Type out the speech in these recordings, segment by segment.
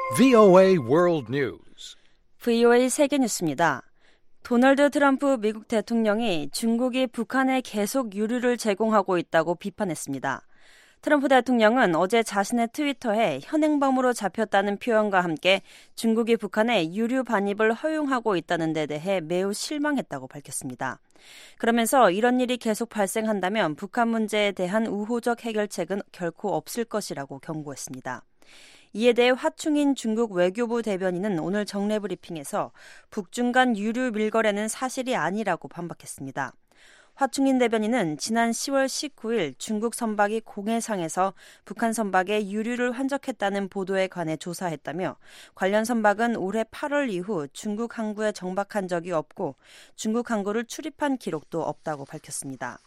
VOA World News. VOA 세계뉴스입니다. 도널드 트럼프 미국 대통령이 중국이 북한에 계속 유류를 제공하고 있다고 비판했습니다. 트럼프 대통령은 어제 자신의 트위터에 현행범으로 잡혔다는 표현과 함께 중국이 북한에 유류 반입을 허용하고 있다는 데 대해 매우 실망했다고 밝혔습니다. 그러면서 이런 일이 계속 발생한다면 북한 문제에 대한 우호적 해결책은 결코 없을 것이라고 경고했습니다. 이에 대해 화충인 중국 외교부 대변인은 오늘 정례 브리핑에서 북중 간 유류 밀거래는 사실이 아니라고 반박했습니다. 화충인 대변인은 지난 10월 19일 중국 선박이 공해상에서 북한 선박에 유류를 환적했다는 보도에 관해 조사했다며 관련 선박은 올해 8월 이후 중국 항구에 정박한 적이 없고 중국 항구를 출입한 기록도 없다고 밝혔습니다.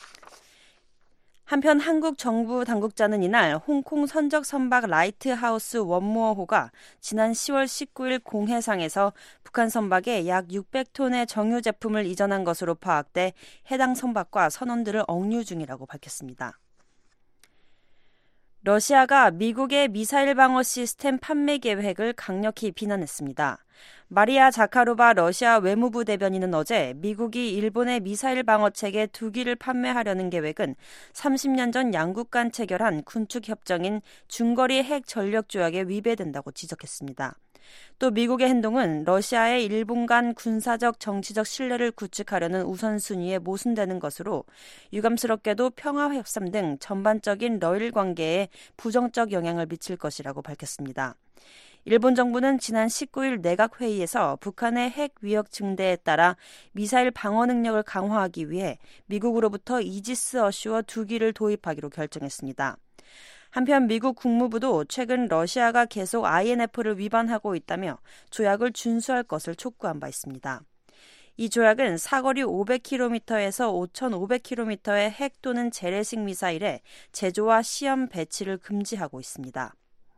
한편 한국 정부 당국자는 이날 홍콩 선적 선박 라이트하우스 원모어호가 지난 10월 19일 공해상에서 북한 선박에 약 600톤의 정유 제품을 이전한 것으로 파악돼 해당 선박과 선원들을 억류 중이라고 밝혔습니다. 러시아가 미국의 미사일 방어 시스템 판매 계획을 강력히 비난했습니다. 마리아 자카로바 러시아 외무부 대변인은 어제 미국이 일본의 미사일 방어 체계 2기를 판매하려는 계획은 30년 전 양국 간 체결한 군축 협정인 중거리 핵 전력 조약에 위배된다고 지적했습니다. 또 미국의 행동은 러시아의 일본 간 군사적 정치적 신뢰를 구축하려는 우선순위에 모순되는 것으로 유감스럽게도 평화협상 등 전반적인 러일 관계에 부정적 영향을 미칠 것이라고 밝혔습니다. 일본 정부는 지난 19일 내각회의에서 북한의 핵 위협 증대에 따라 미사일 방어 능력을 강화하기 위해 미국으로부터 이지스 어슈어 2기를 도입하기로 결정했습니다. 한편 미국 국무부도 최근 러시아가 계속 INF를 위반하고 있다며 조약을 준수할 것을 촉구한 바 있습니다. 이 조약은 사거리 500km에서 5,500km의 핵 또는 재래식 미사일의 제조와 시험 배치를 금지하고 있습니다.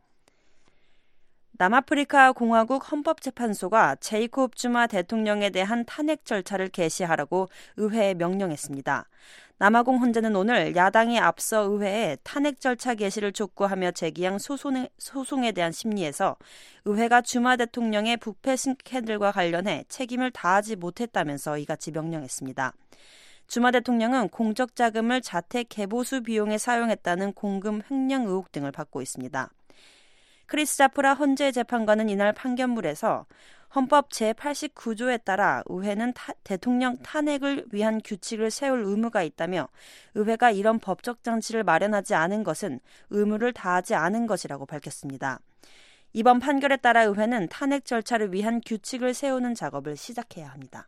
남아프리카 공화국 헌법재판소가 제이콥 즈마 대통령에 대한 탄핵 절차를 개시하라고 의회에 명령했습니다. 남아공 헌재는 오늘 야당이 앞서 의회에 탄핵 절차 개시를 촉구하며 제기한 소송에 대한 심리에서 의회가 즈마 대통령의 부패 스캔들과 관련해 책임을 다하지 못했다면서 이같이 명령했습니다. 즈마 대통령은 공적 자금을 자택 개보수 비용에 사용했다는 공금 횡령 의혹 등을 받고 있습니다. 크리스 자프라 헌재 재판관은 이날 판결문에서 헌법 제89조에 따라 의회는 대통령 탄핵을 위한 규칙을 세울 의무가 있다며 의회가 이런 법적 장치를 마련하지 않은 것은 의무를 다하지 않은 것이라고 밝혔습니다. 이번 판결에 따라 의회는 탄핵 절차를 위한 규칙을 세우는 작업을 시작해야 합니다.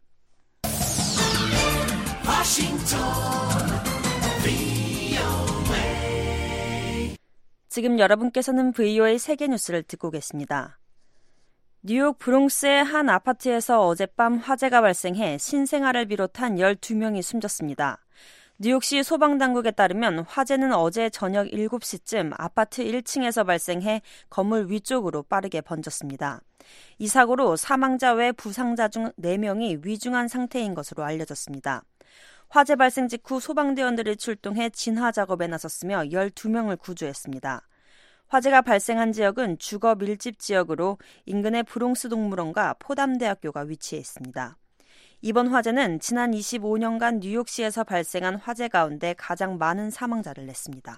지금 여러분께서는 VOA 세계뉴스를 듣고 계십니다. 뉴욕 브롱스의 한 아파트에서 어젯밤 화재가 발생해 신생아를 비롯한 12명이 숨졌습니다. 뉴욕시 소방당국에 따르면 화재는 어제 저녁 7시쯤 아파트 1층에서 발생해 건물 위쪽으로 빠르게 번졌습니다. 이 사고로 사망자 외 부상자 중 4명이 위중한 상태인 것으로 알려졌습니다. 화재 발생 직후 소방대원들이 출동해 진화 작업에 나섰으며 12명을 구조했습니다. 화재가 발생한 지역은 주거 밀집 지역으로 인근의 브롱스 동물원과 포담대학교가 위치해 있습니다. 이번 화재는 지난 25년간 뉴욕시에서 발생한 화재 가운데 가장 많은 사망자를 냈습니다.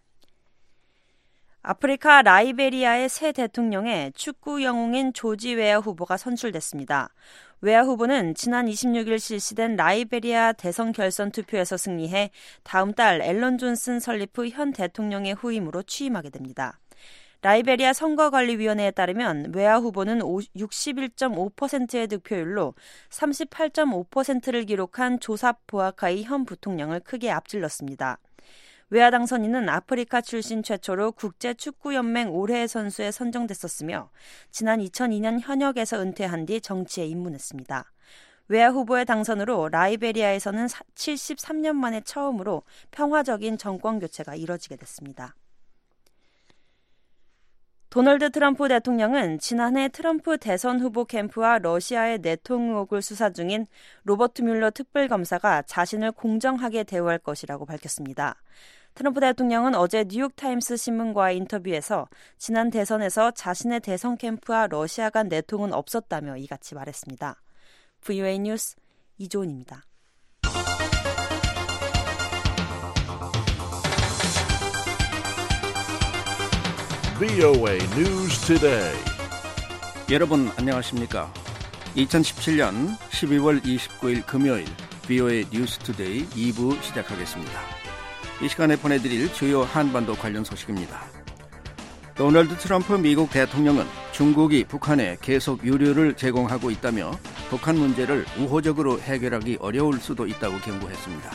아프리카 라이베리아의 새 대통령에 축구 영웅인 조지 웨아 후보가 선출됐습니다. 웨아 후보는 지난 26일 실시된 라이베리아 대선 결선 투표에서 승리해 다음 달 앨런 존슨 설립 후 현 대통령의 후임으로 취임하게 됩니다. 라이베리아 선거관리위원회에 따르면 웨아 후보는 61.5%의 득표율로 38.5%를 기록한 조삽 보아카이 현 부통령을 크게 앞질렀습니다. 웨아 당선인은 아프리카 출신 최초로 국제축구연맹 올해의 선수에 선정됐었으며 지난 2002년 현역에서 은퇴한 뒤 정치에 입문했습니다. 웨아 후보의 당선으로 라이베리아에서는 73년 만에 처음으로 평화적인 정권 교체가 이뤄지게 됐습니다. 도널드 트럼프 대통령은 지난해 트럼프 대선 후보 캠프와 러시아의 내통 의혹을 수사 중인 로버트 뮬러 특별검사가 자신을 공정하게 대우할 것이라고 밝혔습니다. 트럼프 대통령은 어제 뉴욕타임스 신문과의 인터뷰에서 지난 대선에서 자신의 대선 캠프와 러시아 간 내통은 없었다며 이같이 말했습니다. VOA 뉴스 이조은입니다. VOA News Today. 여러분 안녕하십니까? 2017년 12월 29일 금요일 VOA 뉴스 투데이 2부 시작하겠습니다. 이 시간에 보내드릴 주요 한반도 관련 소식입니다. 도널드 트럼프 미국 대통령은 중국이 북한에 계속 유류를 제공하고 있다며 북한 문제를 우호적으로 해결하기 어려울 수도 있다고 경고했습니다.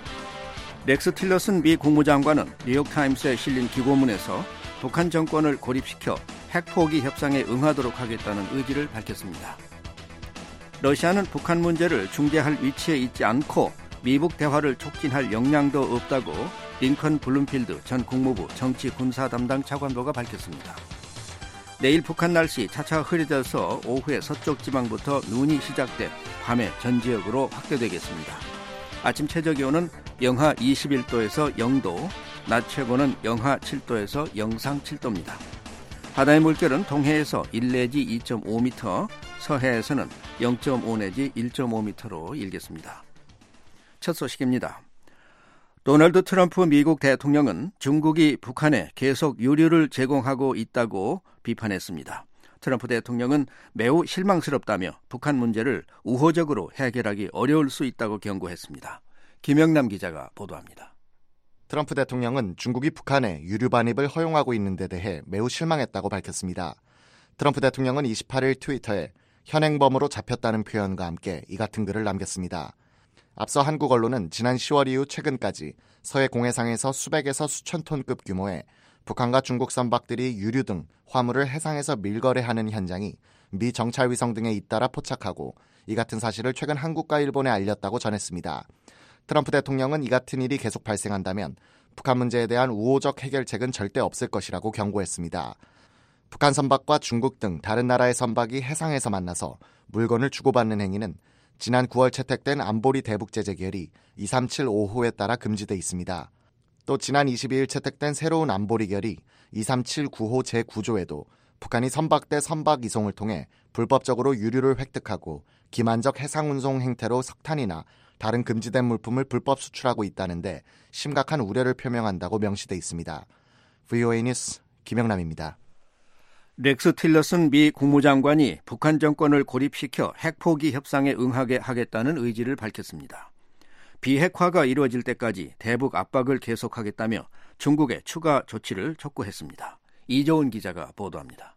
렉스 틸러슨 미 국무장관은 뉴욕타임스에 실린 기고문에서 북한 정권을 고립시켜 핵 포기 협상에 응하도록 하겠다는 의지를 밝혔습니다. 러시아는 북한 문제를 중재할 위치에 있지 않고 미북 대화를 촉진할 역량도 없다고 링컨 블룸필드 전 국무부 정치 군사 담당 차관보가 밝혔습니다. 내일 북한 날씨 차차 흐려져서 오후에 서쪽 지방부터 눈이 시작돼 밤에 전 지역으로 확대되겠습니다. 아침 최저기온은 영하 21도에서 0도, 낮 최고는 영하 7도에서 영상 7도입니다. 바다의 물결은 동해에서 1 내지 2.5m, 서해에서는 0.5 내지 1.5m로 일겠습니다. 첫 소식입니다. 도널드 트럼프 미국 대통령은 중국이 북한에 계속 유류를 제공하고 있다고 비판했습니다. 트럼프 대통령은 매우 실망스럽다며 북한 문제를 우호적으로 해결하기 어려울 수 있다고 경고했습니다. 김영남 기자가 보도합니다. 트럼프 대통령은 중국이 북한에 유류 반입을 허용하고 있는 데 대해 매우 실망했다고 밝혔습니다. 트럼프 대통령은 28일 트위터에 현행범으로 잡혔다는 표현과 함께 이 같은 글을 남겼습니다. 앞서 한국 언론은 지난 10월 이후 최근까지 서해 공해상에서 수백에서 수천 톤급 규모의 북한과 중국 선박들이 유류 등 화물을 해상에서 밀거래하는 현장이 미 정찰위성 등에 잇따라 포착하고 이 같은 사실을 최근 한국과 일본에 알렸다고 전했습니다. 트럼프 대통령은 이 같은 일이 계속 발생한다면 북한 문제에 대한 우호적 해결책은 절대 없을 것이라고 경고했습니다. 북한 선박과 중국 등 다른 나라의 선박이 해상에서 만나서 물건을 주고받는 행위는 지난 9월 채택된 안보리 대북제재 결의 2375호에 따라 금지돼 있습니다. 또 지난 22일 채택된 새로운 안보리 결의 2379호 제9조에도 북한이 선박 대 선박 이송을 통해 불법적으로 유류를 획득하고 기만적 해상운송 행태로 석탄이나 다른 금지된 물품을 불법 수출하고 있다는데 심각한 우려를 표명한다고 명시돼 있습니다. VOA 뉴스 김영남입니다. 렉스 틸러슨 미 국무장관이 북한 정권을 고립시켜 핵 포기 협상에 응하게 하겠다는 의지를 밝혔습니다. 비핵화가 이루어질 때까지 대북 압박을 계속하겠다며 중국의 추가 조치를 촉구했습니다. 이조은 기자가 보도합니다.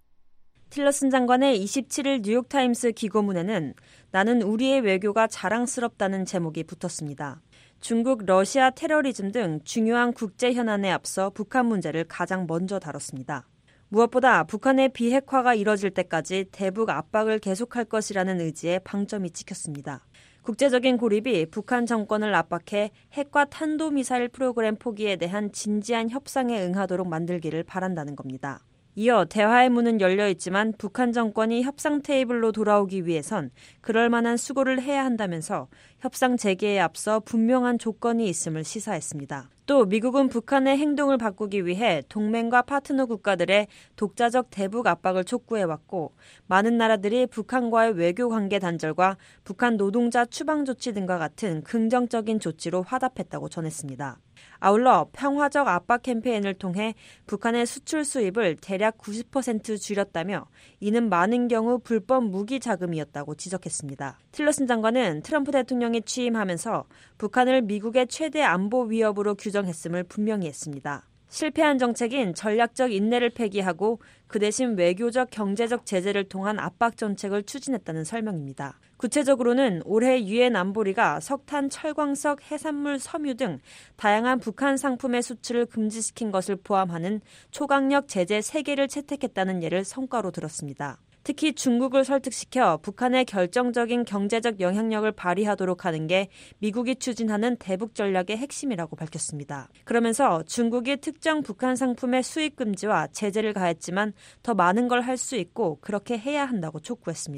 틸러슨 장관의 27일 뉴욕타임스 기고문에는 나는 우리의 외교가 자랑스럽다는 제목이 붙었습니다. 중국, 러시아 테러리즘 등 중요한 국제 현안에 앞서 북한 문제를 가장 먼저 다뤘습니다. 무엇보다 북한의 비핵화가 이뤄질 때까지 대북 압박을 계속할 것이라는 의지에 방점이 찍혔습니다. 국제적인 고립이 북한 정권을 압박해 핵과 탄도미사일 프로그램 포기에 대한 진지한 협상에 응하도록 만들기를 바란다는 겁니다. 이어 대화의 문은 열려 있지만 북한 정권이 협상 테이블로 돌아오기 위해선 그럴 만한 수고를 해야 한다면서 협상 재개에 앞서 분명한 조건이 있음을 시사했습니다. 또 미국은 북한의 행동을 바꾸기 위해 동맹과 파트너 국가들의 독자적 대북 압박을 촉구해왔고 많은 나라들이 북한과의 외교관계 단절과 북한 노동자 추방 조치 등과 같은 긍정적인 조치로 화답했다고 전했습니다. 아울러 평화적 압박 캠페인을 통해 북한의 수출 수입을 대략 90% 줄였다며 이는 많은 경우 불법 무기 자금이었다고 지적했습니다. 틸러슨 장관은 트럼프 대통령이 취임하면서 북한을 미국의 최대 안보 위협으로 규정했음을 분명히 했습니다. 실패한 정책인 전략적 인내를 폐기하고 그 대신 외교적 경제적 제재를 통한 압박 정책을 추진했다는 설명입니다. 구체적으로는 올해 유엔 안보리가 석탄, 철광석, 해산물, 섬유 등 다양한 북한 상품의 수출을 금지시킨 것을 포함하는 초강력 제재 3개를 채택했다는 예를 성과로 들었습니다. 특히 중국을 설득시켜 북한의 결정적인 경제적 영향력을 발휘하도록 하는 게 미국이 추진하는 대북 전략의 핵심이라고 밝혔습니다. 그러면서 중국이 특정 북한 상품의 수입 금지와 제재를 가했지만 더 많은 걸 할 수 있고 그렇게 해야 한다고 촉구했습니다.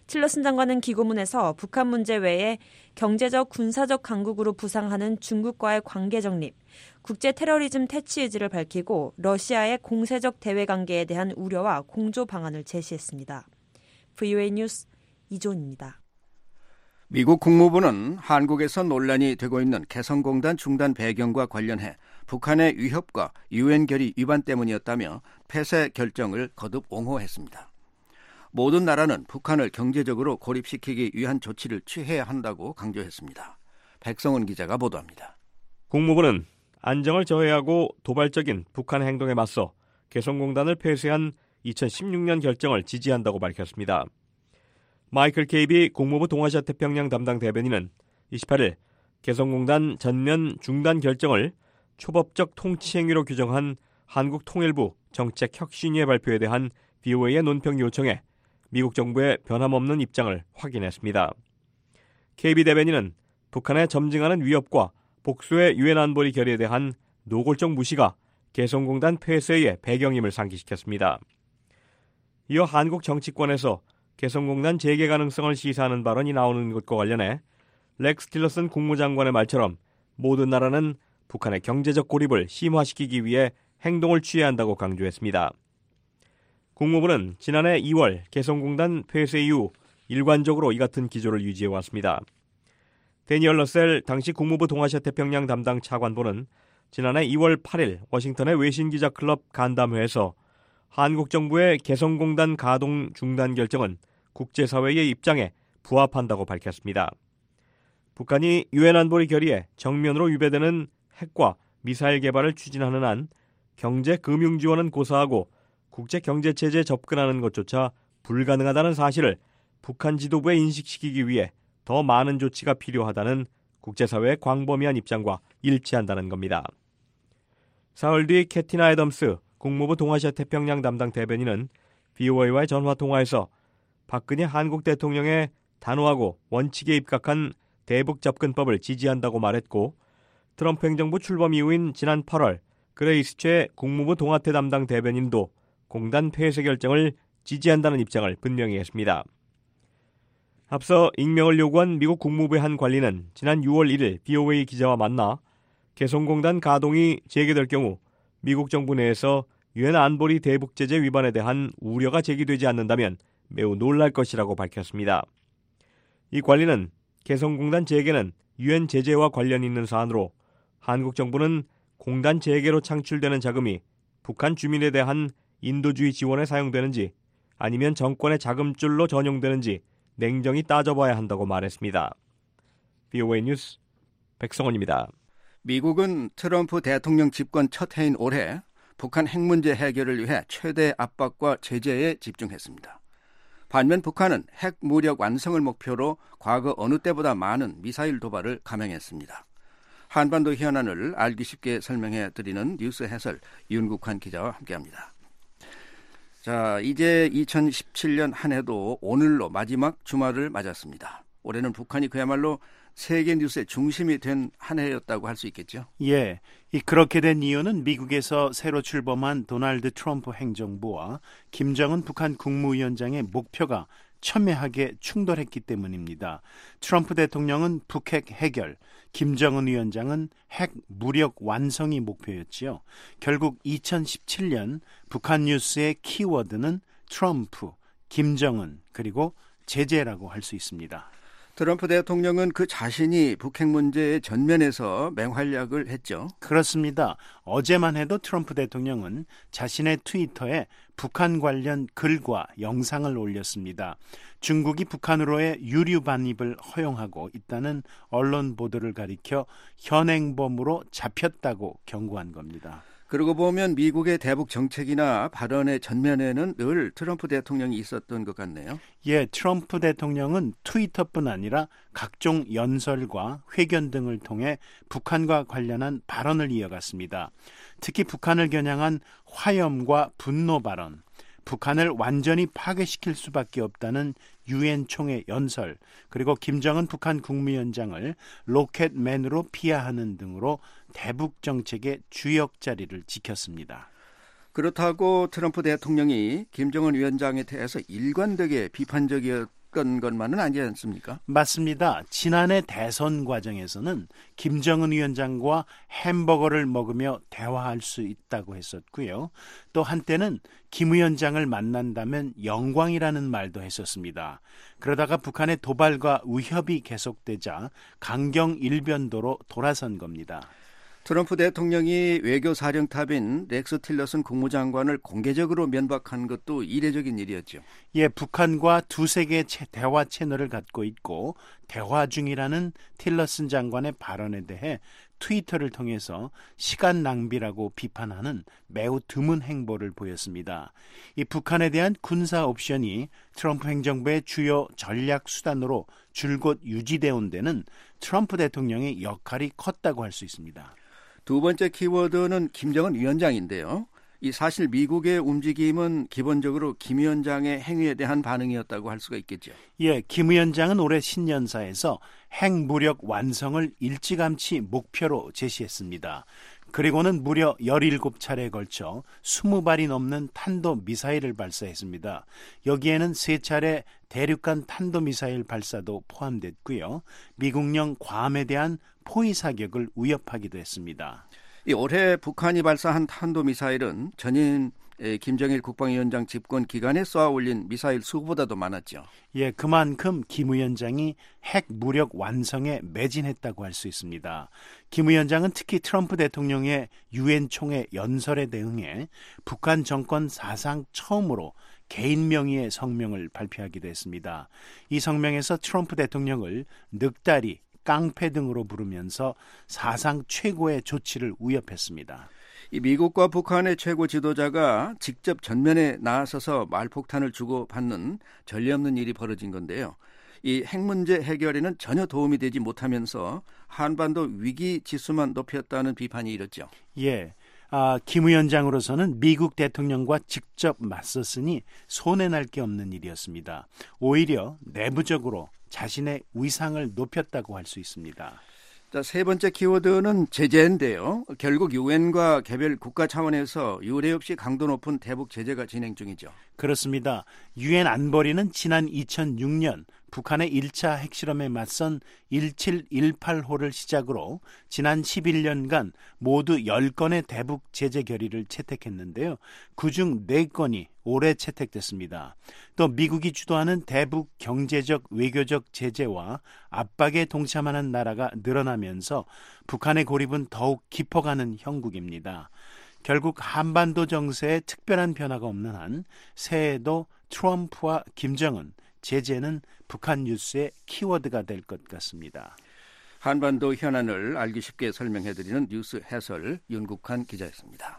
틸러슨 장관은 기고문에서 북한 문제 외에 경제적, 군사적 강국으로 부상하는 중국과의 관계 정립, 국제 테러리즘 퇴치 의지를 밝히고 러시아의 공세적 대외 관계에 대한 우려와 공조 방안을 제시했습니다. VOA 뉴스 이존입니다. 미국 국무부는 한국에서 논란이 되고 있는 개성공단 중단 배경과 관련해 북한의 위협과 유엔 결의 위반 때문이었다며 폐쇄 결정을 거듭 옹호했습니다. 모든 나라는 북한을 경제적으로 고립시키기 위한 조치를 취해야 한다고 강조했습니다. 백성은 기자가 보도합니다. 국무부는 안정을 저해하고 도발적인 북한의 행동에 맞서 개성공단을 폐쇄한 2016년 결정을 지지한다고 밝혔습니다. 마이클 케이비 국무부 동아시아 태평양 담당 대변인은 28일 개성공단 전면 중단 결정을 초법적 통치 행위로 규정한 한국통일부 정책혁신위의 발표에 대한 VOA의 논평 요청에 미국 정부의 변함없는 입장을 확인했습니다. KB 대변인은 북한의 점증하는 위협과 복수의 유엔 안보리 결의에 대한 노골적 무시가 개성공단 폐쇄의 배경임을 상기시켰습니다. 이어 한국 정치권에서 개성공단 재개 가능성을 시사하는 발언이 나오는 것과 관련해 렉스 틸러슨 국무장관의 말처럼 모든 나라는 북한의 경제적 고립을 심화시키기 위해 행동을 취해야 한다고 강조했습니다. 국무부는 지난해 2월 개성공단 폐쇄 이후 일관적으로 이 같은 기조를 유지해왔습니다. 데니얼 러셀 당시 국무부 동아시아 태평양 담당 차관보는 지난해 2월 8일 워싱턴의 외신기자클럽 간담회에서 한국 정부의 개성공단 가동 중단 결정은 국제사회의 입장에 부합한다고 밝혔습니다. 북한이 유엔 안보리 결의에 정면으로 위배되는 핵과 미사일 개발을 추진하는 한 경제 금융 지원은 고사하고 국제 경제체제에 접근하는 것조차 불가능하다는 사실을 북한 지도부에 인식시키기 위해 더 많은 조치가 필요하다는 국제사회의 광범위한 입장과 일치한다는 겁니다. 사흘 뒤 캐티나 애덤스 국무부 동아시아 태평양 담당 대변인은 VOA와의 전화통화에서 박근혜 한국 대통령의 단호하고 원칙에 입각한 대북 접근법을 지지한다고 말했고 트럼프 행정부 출범 이후인 지난 8월 그레이스 최 국무부 동아태 담당 대변인도 공단 폐쇄 결정을 지지한다는 입장을 분명히 했습니다. 앞서 익명을 요구한 미국 국무부의 한 관리는 지난 6월 1일 VOA 기자와 만나 개성공단 가동이 재개될 경우 미국 정부 내에서 유엔 안보리 대북 제재 위반에 대한 우려가 제기되지 않는다면 매우 놀랄 것이라고 밝혔습니다. 이 관리는 개성공단 재개는 유엔 제재와 관련 있는 사안으로 한국 정부는 공단 재개로 창출되는 자금이 북한 주민에 대한 인도주의 지원에 사용되는지 아니면 정권의 자금줄로 전용되는지 냉정히 따져봐야 한다고 말했습니다. VOA 뉴스 백성원입니다. 미국은 트럼프 대통령 집권 첫 해인 올해 북한 핵 문제 해결을 위해 최대 압박과 제재에 집중했습니다. 반면 북한은 핵 무력 완성을 목표로 과거 어느 때보다 많은 미사일 도발을 감행했습니다. 한반도 현안을 알기 쉽게 설명해 드리는 뉴스 해설 윤국환 기자와 함께합니다. 자, 이제 2017년 한 해도 오늘로 마지막 주말을 맞았습니다. 올해는 북한이 그야말로 세계 뉴스의 중심이 된 한 해였다고 할 수 있겠죠? 예, 그렇게 된 이유는 미국에서 새로 출범한 도널드 트럼프 행정부와 김정은 북한 국무위원장의 목표가 첨예하게 충돌했기 때문입니다. 트럼프 대통령은 북핵 해결, 김정은 위원장은 핵 무력 완성이 목표였지요. 결국 2017년 북한 뉴스의 키워드는 트럼프, 김정은, 그리고 제재라고 할 수 있습니다. 트럼프 대통령은 그 자신이 북핵 문제의 전면에서 맹활약을 했죠. 그렇습니다. 어제만 해도 트럼프 대통령은 자신의 트위터에 북한 관련 글과 영상을 올렸습니다. 중국이 북한으로의 유류 반입을 허용하고 있다는 언론 보도를 가리켜 현행범으로 잡혔다고 경고한 겁니다. 그러고 보면 미국의 대북 정책이나 발언의 전면에는 늘 트럼프 대통령이 있었던 것 같네요. 예, 트럼프 대통령은 트위터뿐 아니라 각종 연설과 회견 등을 통해 북한과 관련한 발언을 이어갔습니다. 특히 북한을 겨냥한 화염과 분노 발언, 북한을 완전히 파괴시킬 수밖에 없다는 유엔 총회 연설, 그리고 김정은 북한 국무위원장을 로켓맨으로 비하하는 등으로 대북 정책의 주역 자리를 지켰습니다. 그렇다고 트럼프 대통령이 김정은 위원장에 대해서 일관되게 비판적이었던 했던 것만은 아니지 않습니까? 맞습니다. 지난해 대선 과정에서는 김정은 위원장과 햄버거를 먹으며 대화할 수 있다고 했었고요. 또 한때는 김 위원장을 만난다면 영광이라는 말도 했었습니다. 그러다가 북한의 도발과 위협이 계속되자 강경 일변도로 돌아선 겁니다. 트럼프 대통령이 외교사령탑인 렉스 틸러슨 국무장관을 공개적으로 면박한 것도 이례적인 일이었죠. 예, 북한과 두세 개의 대화 채널을 갖고 있고 대화 중이라는 틸러슨 장관의 발언에 대해 트위터를 통해서 시간 낭비라고 비판하는 매우 드문 행보를 보였습니다. 이 북한에 대한 군사 옵션이 트럼프 행정부의 주요 전략 수단으로 줄곧 유지되어 온 데는 트럼프 대통령의 역할이 컸다고 할 수 있습니다. 두 번째 키워드는 김정은 위원장인데요. 이 사실 미국의 움직임은 기본적으로 김 위원장의 행위에 대한 반응이었다고 할 수가 있겠죠. 예, 김 위원장은 올해 신년사에서 핵무력 완성을 일찌감치 목표로 제시했습니다. 그리고는 무려 17차례에 걸쳐 20발이 넘는 탄도미사일을 발사했습니다. 여기에는 3차례 대륙간 탄도미사일 발사도 포함됐고요. 미국령 괌에 대한 포위 사격을 위협하기도 했습니다. 올해 북한이 발사한 탄도미사일은 전임 김정일 국방위원장 집권 기간에 쏘아 올린 미사일 수보다도 많았죠. 예, 그만큼 김 위원장이 핵 무력 완성에 매진했다고 할 수 있습니다. 김 위원장은 특히 트럼프 대통령의 유엔 총회 연설에 대응해 북한 정권 사상 처음으로 개인 명의의 성명을 발표하기도 했습니다. 이 성명에서 트럼프 대통령을 늑다리, 깡패 등으로 부르면서 사상 최고의 조치를 위협했습니다. 이 미국과 북한의 최고 지도자가 직접 전면에 나서서 말폭탄을 주고받는 전례 없는 일이 벌어진 건데요. 이 핵 문제 해결에는 전혀 도움이 되지 못하면서 한반도 위기 지수만 높였다는 비판이 일었죠. 예. 김 위원장으로서는 미국 대통령과 직접 맞섰으니 손해날 게 없는 일이었습니다. 오히려 내부적으로 자신의 위상을 높였다고 할 수 있습니다. 자, 세 번째 키워드는 제재인데요. 결국 유엔과 개별 국가 차원에서 유례 없이 강도 높은 대북 제재가 진행 중이죠. 그렇습니다. 유엔 안보리는 지난 2006년 북한의 1차 핵실험에 맞선 1718호를 시작으로 지난 11년간 모두 10건의 대북 제재 결의를 채택했는데요. 그중 4건이 올해 채택됐습니다. 또 미국이 주도하는 대북 경제적, 외교적 제재와 압박에 동참하는 나라가 늘어나면서 북한의 고립은 더욱 깊어가는 형국입니다. 결국 한반도 정세에 특별한 변화가 없는 한 새해에도 트럼프와 김정은, 제재는 북한 뉴스의 키워드가 될 것 같습니다. 한반도 현안을 알기 쉽게 설명해드리는 뉴스 해설 윤국한 기자였습니다.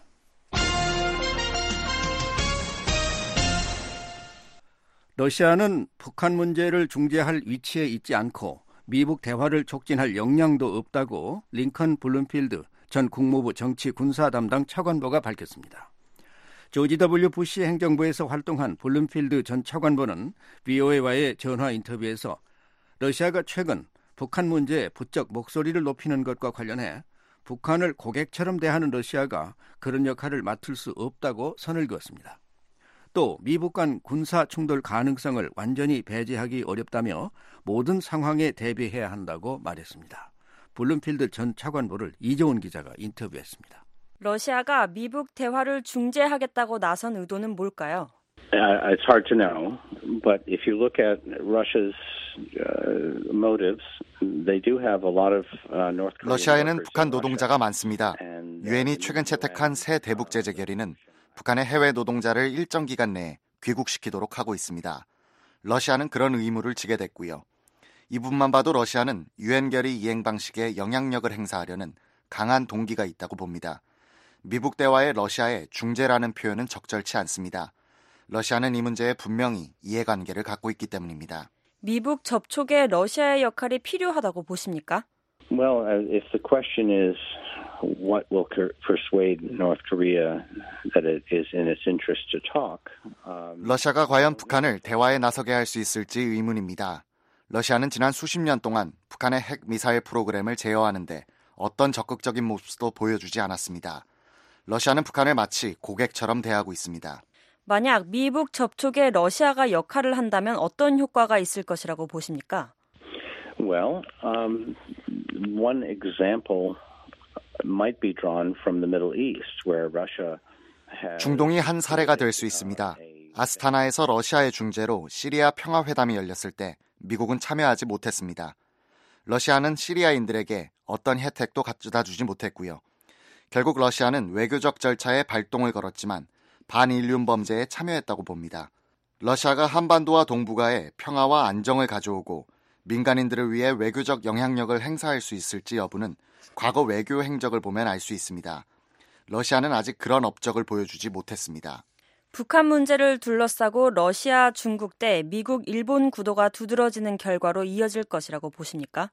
러시아는 북한 문제를 중재할 위치에 있지 않고 미북 대화를 촉진할 역량도 없다고 링컨 블룸필드 전 국무부 정치 군사 담당 차관보가 밝혔습니다. 조지 W. 부시 행정부에서 활동한 블룸필드 전 차관보는 VOA와의 전화 인터뷰에서 러시아가 최근 북한 문제에 부쩍 목소리를 높이는 것과 관련해 북한을 고객처럼 대하는 러시아가 그런 역할을 맡을 수 없다고 선을 그었습니다. 또 미북 간 군사 충돌 가능성을 완전히 배제하기 어렵다며 모든 상황에 대비해야 한다고 말했습니다. 블룸필드 전 차관보를 이종훈 기자가 인터뷰했습니다. 러시아가 미북 대화를 중재하겠다고 나선 의도는 뭘까요? It's hard to know, but if you look at Russia's motives, they do have a lot of North Korean 러시아에는 북한 노동자가 많습니다. 유엔이 최근 채택한 새 대북 제재 결의는 북한의 해외 노동자를 일정 기간 내에 귀국시키도록 하고 있습니다. 러시아는 그런 의무를 지게 됐고요. 이 부분만 봐도 러시아는 유엔 결의 이행 방식에 영향력을 행사하려는 강한 동기가 있다고 봅니다. 미북 대화에 러시아의 중재라는 표현은 적절치 않습니다. 러시아는 이 문제에 분명히 이해관계를 갖고 있기 때문입니다. 미북 접촉에 러시아의 역할이 필요하다고 보십니까? Well, if the question is what will persuade North Korea that it is in its interest to talk. 러시아가 과연 북한을 대화에 나서게 할 수 있을지 의문입니다. 러시아는 지난 수십 년 동안 북한의 핵 미사일 프로그램을 제어하는데 어떤 적극적인 모습도 보여주지 않았습니다. 러시아는 북한을 마치 고객처럼 대하고 있습니다. 만약 미북 접촉에 러시아가 역할을 한다면 어떤 효과가 있을 것이라고 보십니까? Well, one example might be drawn from the Middle East, where Russia has 중동이 한 사례가 될 수 있습니다. 아스타나에서 러시아의 중재로 시리아 평화회담이 열렸을 때 미국은 참여하지 못했습니다. 러시아는 시리아인들에게 어떤 혜택도 갖다 주지 못했고요. 결국 러시아는 외교적 절차에 발동을 걸었지만 반인륜 범죄에 참여했다고 봅니다. 러시아가 한반도와 동북아에 평화와 안정을 가져오고 민간인들을 위해 외교적 영향력을 행사할 수 있을지 여부는 과거 외교 행적을 보면 알 수 있습니다. 러시아는 아직 그런 업적을 보여주지 못했습니다. 북한 문제를 둘러싸고 러시아, 중국 대 미국, 일본 구도가 두드러지는 결과로 이어질 것이라고 보십니까?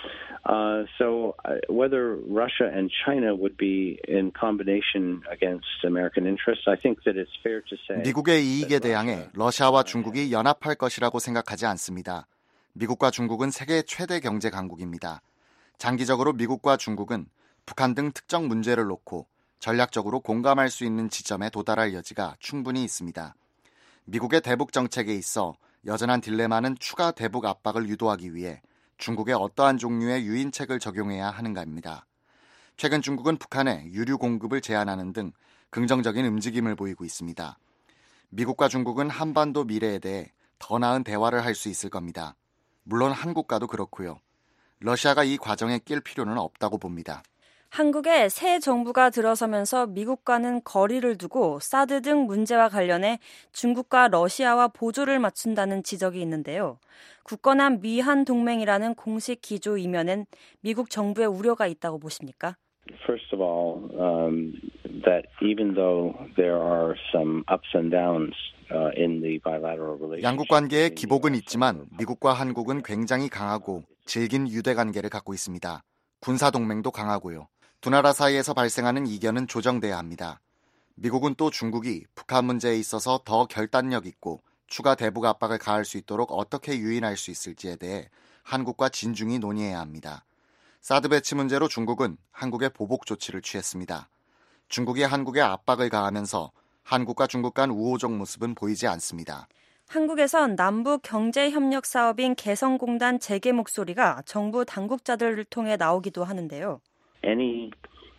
So whether Russia and China would be in combination against American interests, I think that it's fair to say. 미국의 이익에 대항해 러시아와 중국이 연합할 것이라고 생각하지 않습니다. 미국과 중국은 세계 최대 경제 강국입니다. 장기적으로 미국과 중국은 북한 등 특정 문제를 놓고 전략적으로 공감할 수 있는 지점에 도달할 여지가 충분히 있습니다. 미국의 대북 정책에 있어 여전한 딜레마는 추가 대북 압박을 유도하기 위해 중국에 어떠한 종류의 유인책을 적용해야 하는가입니다. 최근 중국은 북한에 유류 공급을 제한하는 등 긍정적인 움직임을 보이고 있습니다. 미국과 중국은 한반도 미래에 대해 더 나은 대화를 할 수 있을 겁니다. 물론 한국과도 그렇고요. 러시아가 이 과정에 낄 필요는 없다고 봅니다. 한국의 새 정부가 들어서면서 미국과는 거리를 두고 사드 등 문제와 관련해 중국과 러시아와 보조를 맞춘다는 지적이 있는데요. 굳건한 미한 동맹이라는 공식 기조 이면엔 미국 정부의 우려가 있다고 보십니까? First of all, that even though there are some ups and downs in the bilateral relationship, 양국 관계에 기복은 있지만 미국과 한국은 굉장히 강하고 질긴 유대 관계를 갖고 있습니다. 군사 동맹도 강하고요. 두 나라 사이에서 발생하는 이견은 조정돼야 합니다. 미국은 또 중국이 북한 문제에 있어서 더 결단력 있고 추가 대북 압박을 가할 수 있도록 어떻게 유인할 수 있을지에 대해 한국과 진중히 논의해야 합니다. 사드 배치 문제로 중국은 한국에 보복 조치를 취했습니다. 중국이 한국에 압박을 가하면서 한국과 중국 간 우호적 모습은 보이지 않습니다. 한국에선 남북 경제협력 사업인 개성공단 재개 목소리가 정부 당국자들을 통해 나오기도 하는데요. any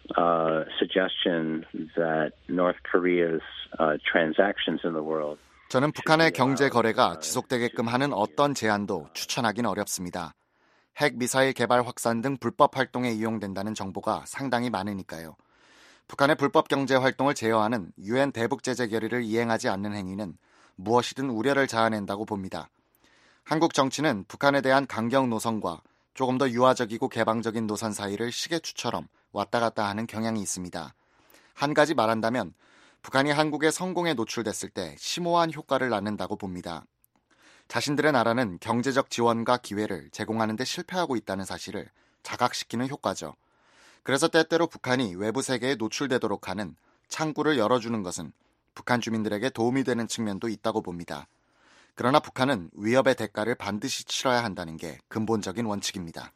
suggestion that North Korea's transactions in the world 저는 북한의 경제 거래가 지속되게끔 하는 어떤 제안도 추천하긴 어렵습니다. 핵 미사일 개발 확산 등 불법 활동에 이용된다는 정보가 상당히 많으니까요. 북한의 불법 경제 활동을 제어하는 유엔 대북 제재 결의를 이행하지 않는 행위는 무엇이든 우려를 자아낸다고 봅니다. 한국 정치는 북한에 대한 강경 노선과 조금 더 유화적이고 개방적인 노선 사이를 시계추처럼 왔다 갔다 하는 경향이 있습니다. 한 가지 말한다면 북한이 한국의 성공에 노출됐을 때 심오한 효과를 낳는다고 봅니다. 자신들의 나라는 경제적 지원과 기회를 제공하는 데 실패하고 있다는 사실을 자각시키는 효과죠. 그래서 때때로 북한이 외부 세계에 노출되도록 하는 창구를 열어주는 것은 북한 주민들에게 도움이 되는 측면도 있다고 봅니다. 그러나 북한은 위협의 대가를 반드시 치러야 한다는 게 근본적인 원칙입니다.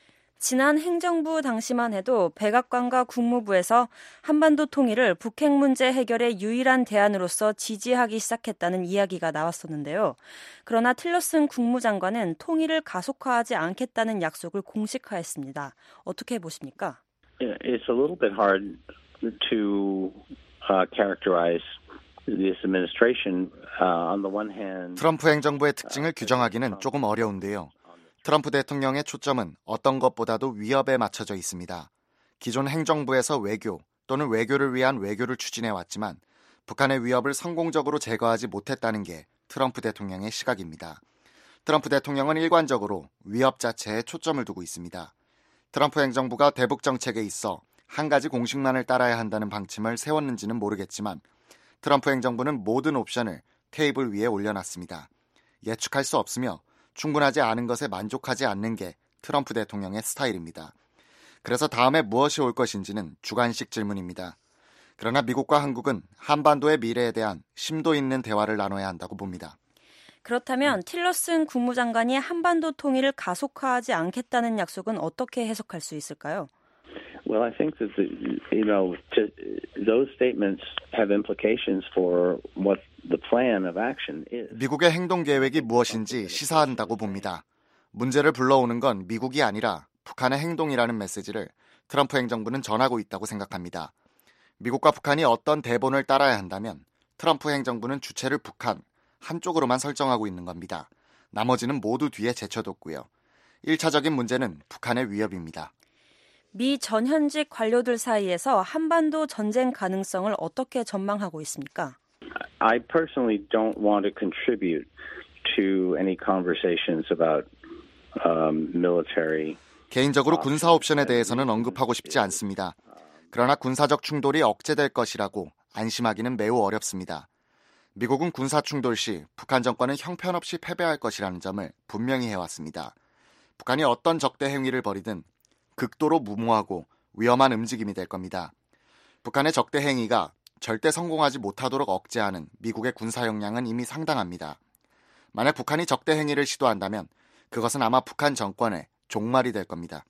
지난 행정부 당시만 해도 백악관과 국무부에서 한반도 통일을 북핵 문제 해결의 유일한 대안으로서 지지하기 시작했다는 이야기가 나왔었는데요. 그러나 틸러슨 국무장관은 통일을 가속화하지 않겠다는 약속을 공식화했습니다. 어떻게 보십니까? It's a little bit hard to characterize this administration. On the one hand, 트럼프 행정부의 특징을 규정하기는 조금 어려운데요. 트럼프 대통령의 초점은 어떤 것보다도 위협에 맞춰져 있습니다. 기존 행정부에서 외교 또는 외교를 위한 외교를 추진해왔지만 북한의 위협을 성공적으로 제거하지 못했다는 게 트럼프 대통령의 시각입니다. 트럼프 대통령은 일관적으로 위협 자체에 초점을 두고 있습니다. 트럼프 행정부가 대북 정책에 있어 한 가지 공식만을 따라야 한다는 방침을 세웠는지는 모르겠지만 트럼프 행정부는 모든 옵션을 테이블 위에 올려놨습니다. 예측할 수 없으며 충분하지 않은 것에 만족하지 않는 게 트럼프 대통령의 스타일입니다. 그래서 다음에 무엇이 올 것인지는 주관식 질문입니다. 그러나 미국과 한국은 한반도의 미래에 대한 심도 있는 대화를 나눠야 한다고 봅니다. 그렇다면 틸러슨 국무장관이 한반도 통일을 가속화하지 않겠다는 약속은 어떻게 해석할 수 있을까요? Well, I think that those statements have implications for what the plan of action is. 미국의 행동 계획이 무엇인지 시사한다고 봅니다. 문제를 불러오는 건 미국이 아니라 북한의 행동이라는 메시지를 트럼프 행정부는 전하고 있다고 생각합니다. 미국과 북한이 어떤 대본을 따라야 한다면 트럼프 행정부는 주체를 북한 한쪽으로만 설정하고 있는 겁니다. 나머지는 모두 뒤에 제쳐뒀고요. 1차적인 문제는 북한의 위협입니다. 미 전현직 관료들 사이에서 한반도 전쟁 가능성을 어떻게 전망하고 있습니까? I personally don't want to contribute to any conversations about military. 개인적으로 군사 옵션에 대해서는 언급하고 싶지 않습니다. 그러나 군사적 충돌이 억제될 것이라고 안심하기는 매우 어렵습니다. 미국은 군사 충돌 시 북한 정권은 형편없이 패배할 것이라는 점을 분명히 해왔습니다. 북한이 어떤 적대 행위를 벌이든 극도로 무모하고 위험한 움직임이 될 겁니다. 북한의 적대 행위가 절대 성공하지 못하도록 억제하는 미국의 군사 역량은 이미 상당합니다. 만약 북한이 적대 행위를 시도한다면 그것은 아마 북한 정권의 종말이 될 겁니다.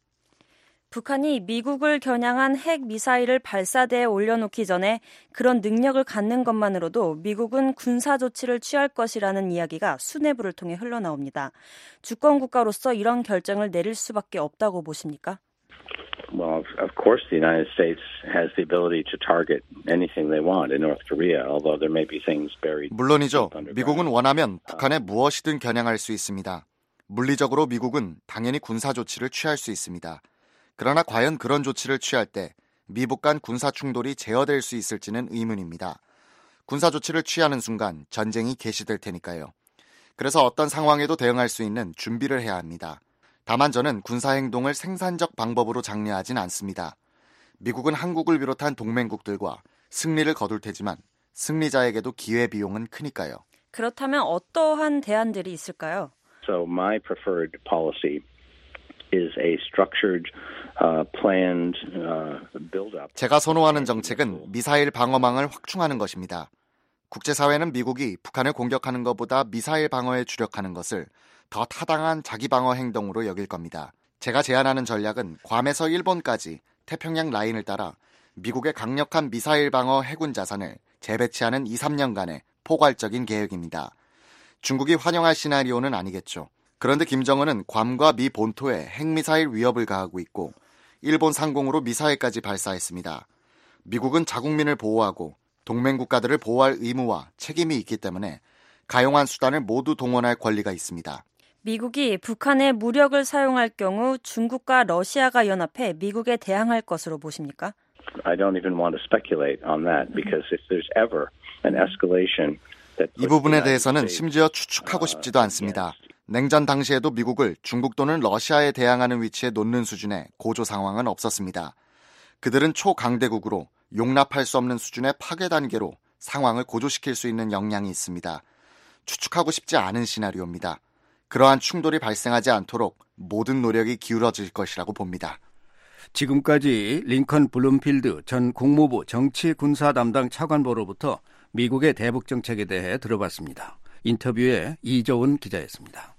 북한이 미국을 겨냥한 핵 미사일을 발사대에 올려놓기 전에 그런 능력을 갖는 것만으로도 미국은 군사 조치를 취할 것이라는 이야기가 수뇌부를 통해 흘러나옵니다. 주권 국가로서 이런 결정을 내릴 수밖에 없다고 보십니까? Well, of course, the United States has the ability to target anything they want in North Korea, although there may be things buried. 물론이죠. 미국은 원하면 북한에 무엇이든 겨냥할 수 있습니다. 물리적으로 미국은 당연히 군사 조치를 취할 수 있습니다. 그러나 과연 그런 조치를 취할 때 미북 간 군사 충돌이 제어될 수 있을지는 의문입니다. 군사 조치를 취하는 순간 전쟁이 개시될 테니까요. 그래서 어떤 상황에도 대응할 수 있는 준비를 해야 합니다. 다만 저는 군사 행동을 생산적 방법으로 장려하진 않습니다. 미국은 한국을 비롯한 동맹국들과 승리를 거둘 테지만 승리자에게도 기회비용은 크니까요. 그렇다면 어떠한 대안들이 있을까요? So my preferred policy is a structured, planned build-up. 제가 선호하는 정책은 미사일 방어망을 확충하는 것입니다. 국제사회는 미국이 북한을 공격하는 것보다 미사일 방어에 주력하는 것을 더 타당한 자기 방어 행동으로 여길 겁니다. 제가 제안하는 전략은 괌에서 일본까지 태평양 라인을 따라 미국의 강력한 미사일 방어 해군 자산을 재배치하는 2-3년간의 포괄적인 계획입니다. 중국이 환영할 시나리오는 아니겠죠. 그런데 김정은은 괌과 미 본토에 핵미사일 위협을 가하고 있고 일본 상공으로 미사일까지 발사했습니다. 미국은 자국민을 보호하고 동맹국가들을 보호할 의무와 책임이 있기 때문에 가용한 수단을 모두 동원할 권리가 있습니다. 미국이 북한에 무력을 사용할 경우 중국과 러시아가 연합해 미국에 대항할 것으로 보십니까? I don't even want to speculate on that because if there's ever an escalation 이 부분에 대해서는 심지어 추측하고 싶지도 않습니다. 냉전 당시에도 미국을 중국 또는 러시아에 대항하는 위치에 놓는 수준의 고조 상황은 없었습니다. 그들은 초강대국으로 용납할 수 없는 수준의 파괴 단계로 상황을 고조시킬 수 있는 역량이 있습니다. 추측하고 싶지 않은 시나리오입니다. 그러한 충돌이 발생하지 않도록 모든 노력이 기울어질 것이라고 봅니다. 지금까지 링컨 블룸필드 전 국무부 정치군사 담당 차관보로부터 미국의 대북 정책에 대해 들어봤습니다. 인터뷰에 이조은 기자였습니다.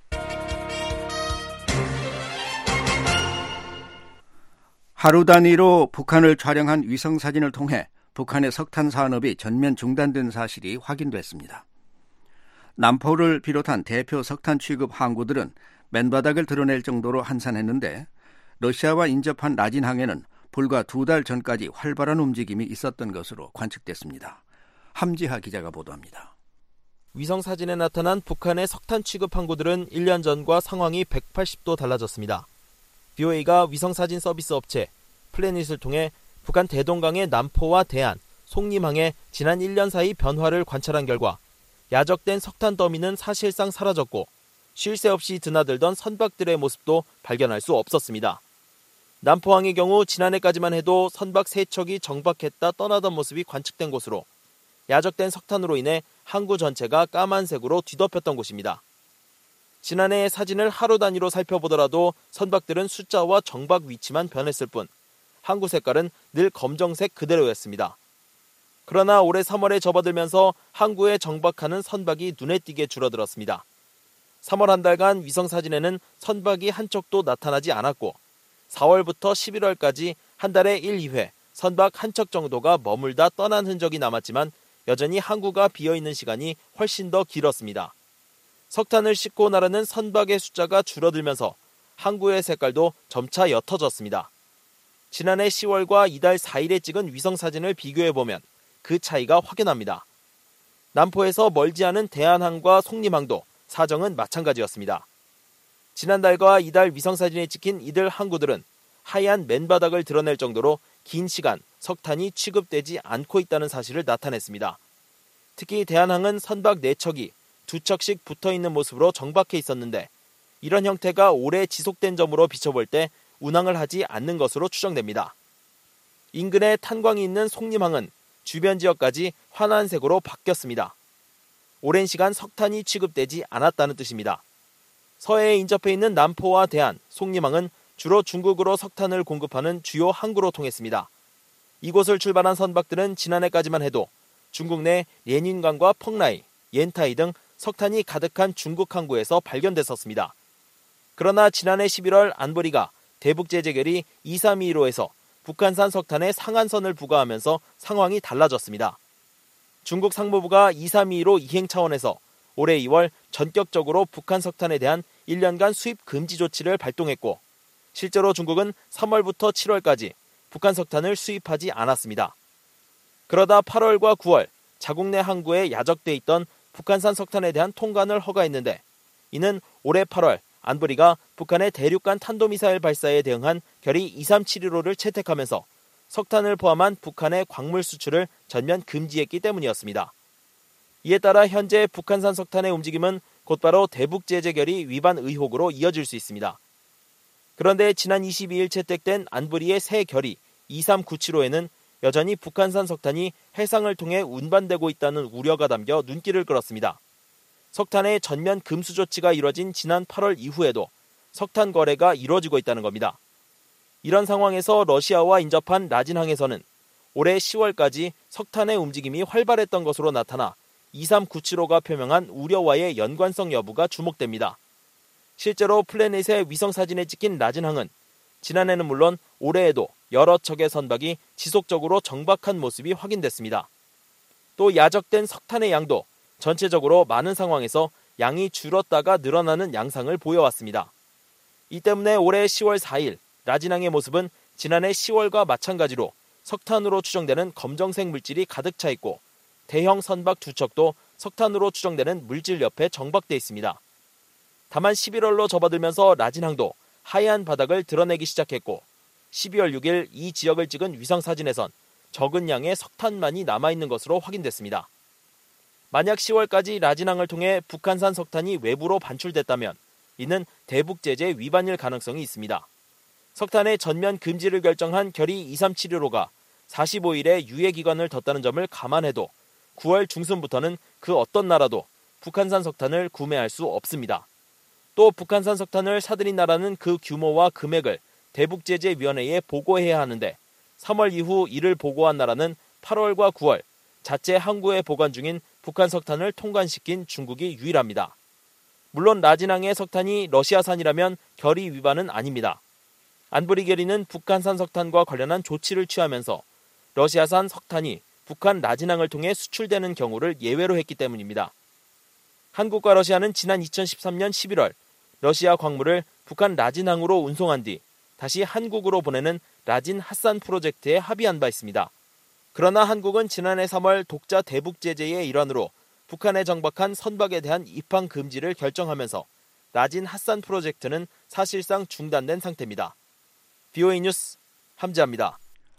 하루 단위로 북한을 촬영한 위성사진을 통해 북한의 석탄 산업이 전면 중단된 사실이 확인됐습니다. 남포를 비롯한 대표 석탄 취급 항구들은 맨바닥을 드러낼 정도로 한산했는데 러시아와 인접한 라진항에는 불과 2달 전까지 활발한 움직임이 있었던 것으로 관측됐습니다. 함지하 기자가 보도합니다. 위성사진에 나타난 북한의 석탄 취급 항구들은 1년 전과 상황이 180도 달라졌습니다. BOA가 위성사진 서비스 업체 플래닛을 통해 북한 대동강의 남포와 대안, 송림항에 지난 1년 사이 변화를 관찰한 결과 야적된 석탄 더미는 사실상 사라졌고 쉴 새 없이 드나들던 선박들의 모습도 발견할 수 없었습니다. 남포항의 경우 지난해까지만 해도 선박 3척이 정박했다 떠나던 모습이 관측된 곳으로 야적된 석탄으로 인해 항구 전체가 까만색으로 뒤덮였던 곳입니다. 지난해 사진을 하루 단위로 살펴보더라도 선박들은 숫자와 정박 위치만 변했을 뿐 항구 색깔은 늘 검정색 그대로였습니다. 그러나 올해 3월에 접어들면서 항구에 정박하는 선박이 눈에 띄게 줄어들었습니다. 3월 한 달간 위성사진에는 선박이 한 척도 나타나지 않았고 4월부터 11월까지 한 달에 1, 2회 선박 한 척 정도가 머물다 떠난 흔적이 남았지만 여전히 항구가 비어있는 시간이 훨씬 더 길었습니다. 석탄을 싣고 나르는 선박의 숫자가 줄어들면서 항구의 색깔도 점차 옅어졌습니다. 지난해 10월과 이달 4일에 찍은 위성사진을 비교해보면 그 차이가 확연합니다. 남포에서 멀지 않은 대한항과 송림항도 사정은 마찬가지였습니다. 지난달과 이달 위성사진에 찍힌 이들 항구들은 하얀 맨바닥을 드러낼 정도로 긴 시간 석탄이 취급되지 않고 있다는 사실을 나타냈습니다. 특히 대한항은 선박 4척이 2척씩 붙어있는 모습으로 정박해 있었는데 이런 형태가 오래 지속된 점으로 비춰볼 때 운항을 하지 않는 것으로 추정됩니다. 인근에 탄광이 있는 송림항은 주변 지역까지 환한색으로 바뀌었습니다. 오랜 시간 석탄이 취급되지 않았다는 뜻입니다. 서해에 인접해 있는 남포와 대한, 송림항은 주로 중국으로 석탄을 공급하는 주요 항구로 통했습니다. 이곳을 출발한 선박들은 지난해까지만 해도 중국 내 녜닌강과 펑라이, 옌타이 등 석탄이 가득한 중국 항구에서 발견됐었습니다. 그러나 지난해 11월 안보리가 대북제재결의 2321호에서 북한산 석탄에 상한선을 부과하면서 상황이 달라졌습니다. 중국 상무부가 2321호 이행 차원에서 올해 2월 전격적으로 북한 석탄에 대한 1년간 수입 금지 조치를 발동했고 실제로 중국은 3월부터 7월까지 북한 석탄을 수입하지 않았습니다. 그러다 8월과 9월 자국 내 항구에 야적돼 있던 북한산 석탄에 대한 통관을 허가했는데 이는 올해 8월 안보리가 북한의 대륙간 탄도미사일 발사에 대응한 결의 2371호를 채택하면서 석탄을 포함한 북한의 광물 수출을 전면 금지했기 때문이었습니다. 이에 따라 현재 북한산 석탄의 움직임은 곧바로 대북제재결의 위반 의혹으로 이어질 수 있습니다. 그런데 지난 22일 채택된 안보리의 새 결의 2397호에는 여전히 북한산 석탄이 해상을 통해 운반되고 있다는 우려가 담겨 눈길을 끌었습니다. 석탄의 전면 금수 조치가 이뤄진 지난 8월 이후에도 석탄 거래가 이뤄지고 있다는 겁니다. 이런 상황에서 러시아와 인접한 라진항에서는 올해 10월까지 석탄의 움직임이 활발했던 것으로 나타나 2397호가 표명한 우려와의 연관성 여부가 주목됩니다. 실제로 플래닛의 위성사진에 찍힌 라진항은 지난해는 물론 올해에도 여러 척의 선박이 지속적으로 정박한 모습이 확인됐습니다. 또 야적된 석탄의 양도 전체적으로 많은 상황에서 양이 줄었다가 늘어나는 양상을 보여왔습니다. 이 때문에 올해 10월 4일 라진항의 모습은 지난해 10월과 마찬가지로 석탄으로 추정되는 검정색 물질이 가득 차 있고 대형 선박 2척도 석탄으로 추정되는 물질 옆에 정박돼 있습니다. 다만 11월로 접어들면서 라진항도 하얀 바닥을 드러내기 시작했고 12월 6일 이 지역을 찍은 위성사진에선 적은 양의 석탄만이 남아있는 것으로 확인됐습니다. 만약 10월까지 라진항을 통해 북한산 석탄이 외부로 반출됐다면 이는 대북제재 위반일 가능성이 있습니다. 석탄의 전면 금지를 결정한 결의 2371호가 45일에 유예기간을 뒀다는 점을 감안해도 9월 중순부터는 그 어떤 나라도 북한산 석탄을 구매할 수 없습니다. 또 북한산 석탄을 사들인 나라는 그 규모와 금액을 대북제재위원회에 보고해야 하는데 3월 이후 이를 보고한 나라는 8월과 9월 자체 항구에 보관 중인 북한 석탄을 통관시킨 중국이 유일합니다. 물론 라진항의 석탄이 러시아산이라면 결의 위반은 아닙니다. 안보리 결의는 북한산 석탄과 관련한 조치를 취하면서 러시아산 석탄이 북한 라진항을 통해 수출되는 경우를 예외로 했기 때문입니다. 한국과 러시아는 지난 2013년 11월 러시아 광물을 북한 라진항으로 운송한 뒤 다시 한국으로 보내는 라진 핫산 프로젝트에 합의한 바 있습니다. 그러나 한국은 지난해 3월 독자 대북 제재의 일환으로 북한에 정박한 선박에 대한 입항 금지를 결정하면서 라진 핫산 프로젝트는 사실상 중단된 상태입니다. BOA 뉴스 함지아입니다.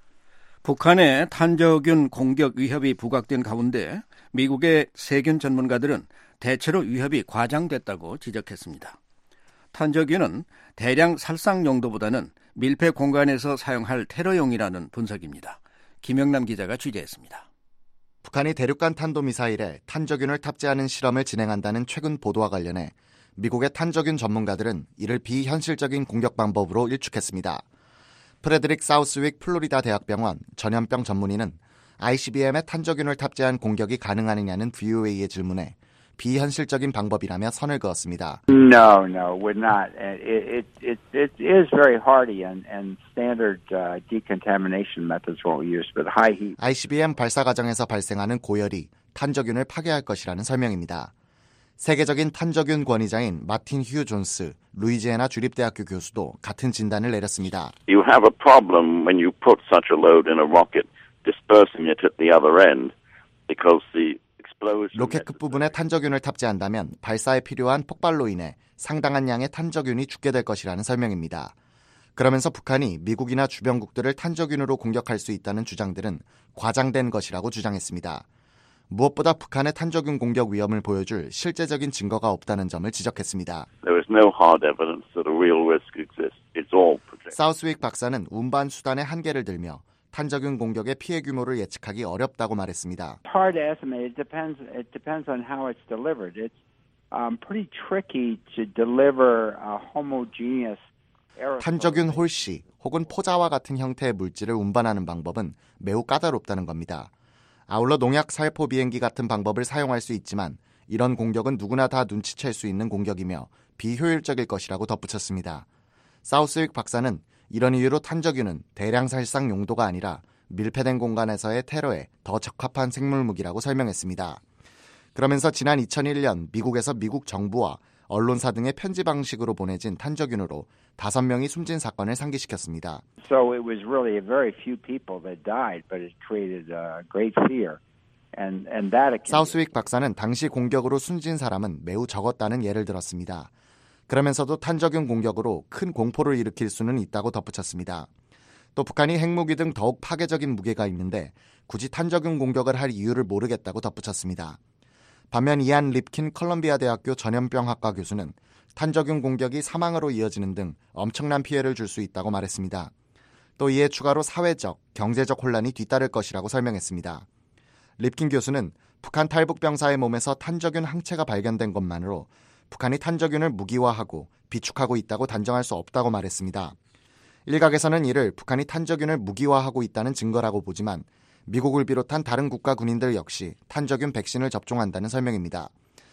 북한의 탄저균 공격 위협이 부각된 가운데 미국의 세균 전문가들은 대체로 위협이 과장됐다고 지적했습니다. 탄저균은 대량 살상 용도보다는 밀폐 공간에서 사용할 테러용이라는 분석입니다. 김영남 기자가 취재했습니다. 북한이 대륙간 탄도미사일에 탄저균을 탑재하는 실험을 진행한다는 최근 보도와 관련해 미국의 탄저균 전문가들은 이를 비현실적인 공격 방법으로 일축했습니다. 프레드릭 사우스윅 플로리다 대학병원 전염병 전문의는 ICBM에 탄저균을 탑재한 공격이 가능하느냐는 VOA의 질문에 비현실적인 방법이라며 선을 그었습니다. No, we're not. It is very hardy, and standard decontamination methods won't use, but high heat. ICBM 발사 과정에서 발생하는 고열이 탄저균을 파괴할 것이라는 설명입니다. 세계적인 탄저균 권위자인 마틴 휴 존스 루이지애나 주립대학교 교수도 같은 진단을 내렸습니다. You have a problem when you put such a load in a rocket, dispersing it at the other end, because the 로켓 끝부분에 탄저균을 탑재한다면 발사에 필요한 폭발로 인해 상당한 양의 탄저균이 죽게 될 것이라는 설명입니다. 그러면서 북한이 미국이나 주변국들을 탄저균으로 공격할 수 있다는 주장들은 과장된 것이라고 주장했습니다. 무엇보다 북한의 탄저균 공격 위험을 보여줄 실제적인 증거가 없다는 점을 지적했습니다. 사우스윅 박사는 운반 수단의 한계를 들며 탄저균 공격의 피해 규모를 예측하기 어렵다고 말했습니다. Hard to estimate. It depends on how it's delivered. It's pretty tricky to deliver a homogeneous 탄저균 홀씨 혹은 포자와 같은 형태의 물질을 운반하는 방법은 매우 까다롭다는 겁니다. 아울러 농약 살포 비행기 같은 방법을 사용할 수 있지만 이런 공격은 누구나 다 눈치챌 수 있는 공격이며 비효율적일 것이라고 덧붙였습니다. 사우스윅 박사는 이런 이유로 탄저균은 대량 살상 용도가 아니라 밀폐된 공간에서의 테러에 더 적합한 생물무기라고 설명했습니다. 그러면서 지난 2001년 미국에서 미국 정부와 언론사 등의 편지 방식으로 보내진 탄저균으로 5명이 숨진 사건을 상기시켰습니다. So it was really very few people that died, but it created great fear. And that 사우스윅 박사는 당시 공격으로 숨진 사람은 매우 적었다는 예를 들었습니다. 그러면서도 탄저균 공격으로 큰 공포를 일으킬 수는 있다고 덧붙였습니다. 또 북한이 핵무기 등 더욱 파괴적인 무기가 있는데 굳이 탄저균 공격을 할 이유를 모르겠다고 덧붙였습니다. 반면 이안 립킨 컬럼비아 대학교 전염병학과 교수는 탄저균 공격이 사망으로 이어지는 등 엄청난 피해를 줄 수 있다고 말했습니다. 또 이에 추가로 사회적, 경제적 혼란이 뒤따를 것이라고 설명했습니다. 립킨 교수는 북한 탈북병사의 몸에서 탄저균 항체가 발견된 것만으로 북한이 탄저균을 무기화하고 비축하고 있다고 단정할 수 없다고 말했습니다. 일각에서는 이를 북한이 탄저균을 무기화하고 있다는 증거라고 보지만 미국을 비롯한 다른 국가 군인들 역시 탄저균 백신을 접종한다는 설명입니다.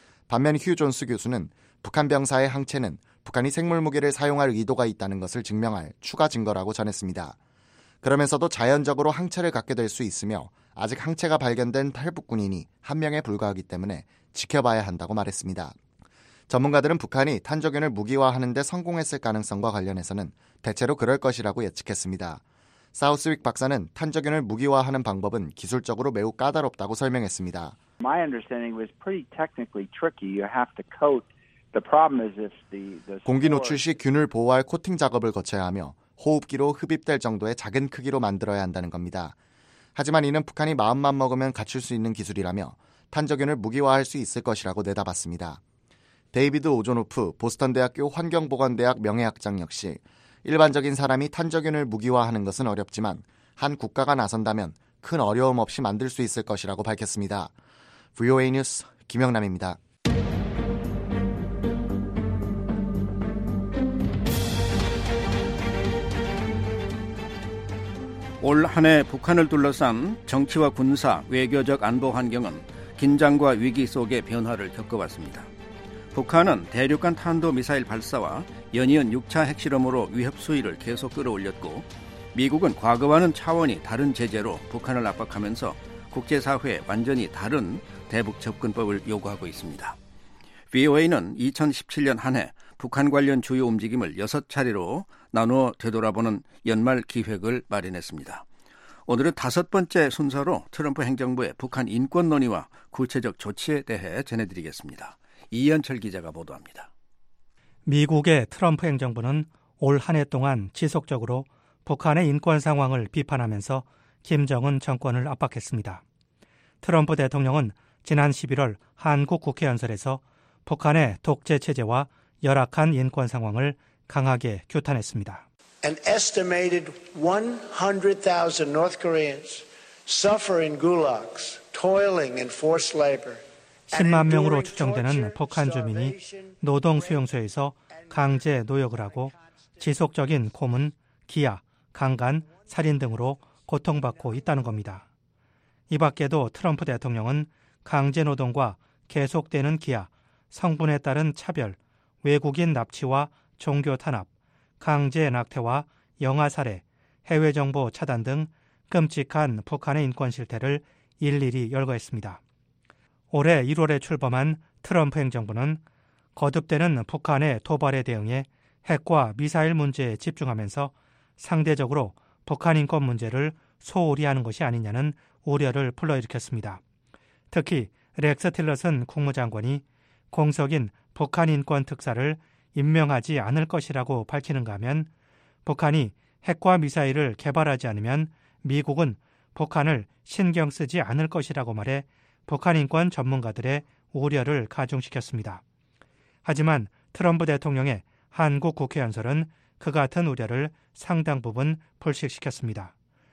반면 휴 존스 교수는 북한 병사의 항체는 북한이 생물무기를 사용할 의도가 있다는 것을 증명할 추가 증거라고 전했습니다. 그러면서도 자연적으로 항체를 갖게 될 수 있으며 아직 항체가 발견된 탈북 군인이 1명에 불과하기 때문에 지켜봐야 한다고 말했습니다. 전문가들은 북한이 탄저균을 무기화하는 데 성공했을 가능성과 관련해서는 대체로 그럴 것이라고 예측했습니다. 사우스윅 박사는 탄저균을 무기화하는 방법은 기술적으로 매우 까다롭다고 설명했습니다. My understanding was pretty technically tricky. You have to coat. The problem is if the 공기 노출 시 균을 보호할 코팅 작업을 거쳐야 하며 호흡기로 흡입될 정도의 작은 크기로 만들어야 한다는 겁니다. 하지만 이는 북한이 마음만 먹으면 갖출 수 있는 기술이라며 탄저균을 무기화할 수 있을 것이라고 내다봤습니다. 데이비드 오조노프 보스턴대학교 환경보건대학 명예학장 역시 일반적인 사람이 탄저균을 무기화하는 것은 어렵지만 한 국가가 나선다면 큰 어려움 없이 만들 수 있을 것이라고 밝혔습니다. VOA 뉴스 김영남입니다. 올 한 해 북한을 둘러싼 정치와 군사, 외교적 안보 환경은 긴장과 위기 속의 변화를 겪어왔습니다. 북한은 대륙간 탄도미사일 발사와 연이은 6차 핵실험으로 위협 수위를 계속 끌어올렸고 미국은 과거와는 차원이 다른 제재로 북한을 압박하면서 국제사회에 완전히 다른 대북 접근법을 요구하고 있습니다. VOA는 2017년 한 해 북한 관련 주요 움직임을 6차례로 나누어 되돌아보는 연말 기획을 마련했습니다. 오늘은 5번째 순서로 트럼프 행정부의 북한 인권 논의와 구체적 조치에 대해 전해드리겠습니다. 이현철 기자가 보도합니다. 미국의 트럼프 행정부는 올 한 해 동안 지속적으로 북한의 인권 상황을 비판하면서 김정은 정권을 압박했습니다. 트럼프 대통령은 지난 11월 한국 국회 연설에서 북한의 독재 체제와 열악한 인권 상황을 강하게 규탄했습니다. An estimated 100,000 North Koreans suffer in gulags, toiling in forced labor. 10만 명으로 추정되는 북한 주민이 노동 수용소에서 강제 노역을 하고 지속적인 고문, 기아, 강간, 살인 등으로 고통받고 있다는 겁니다. 이 밖에도 트럼프 대통령은 강제 노동과 계속되는 기아, 성분에 따른 차별, 외국인 납치와 종교 탄압, 강제 낙태와 영아 살해, 해외 정보 차단 등 끔찍한 북한의 인권 실태를 일일이 열거했습니다. 올해 1월에 출범한 트럼프 행정부는 거듭되는 북한의 도발에 대응해 핵과 미사일 문제에 집중하면서 상대적으로 북한 인권 문제를 소홀히 하는 것이 아니냐는 우려를 불러일으켰습니다. 특히 렉스 틸러슨 국무장관이 공석인 북한 인권 특사를 임명하지 않을 것이라고 밝히는가 하면 북한이 핵과 미사일을 개발하지 않으면 미국은 북한을 신경 쓰지 않을 것이라고 말해 북한 인권 전문가들의 우려를 가중시켰습니다. 하지만 트럼프 대통령의 한국 국회 연설은 그 같은 우려를 상당 부분 불식시켰습니다.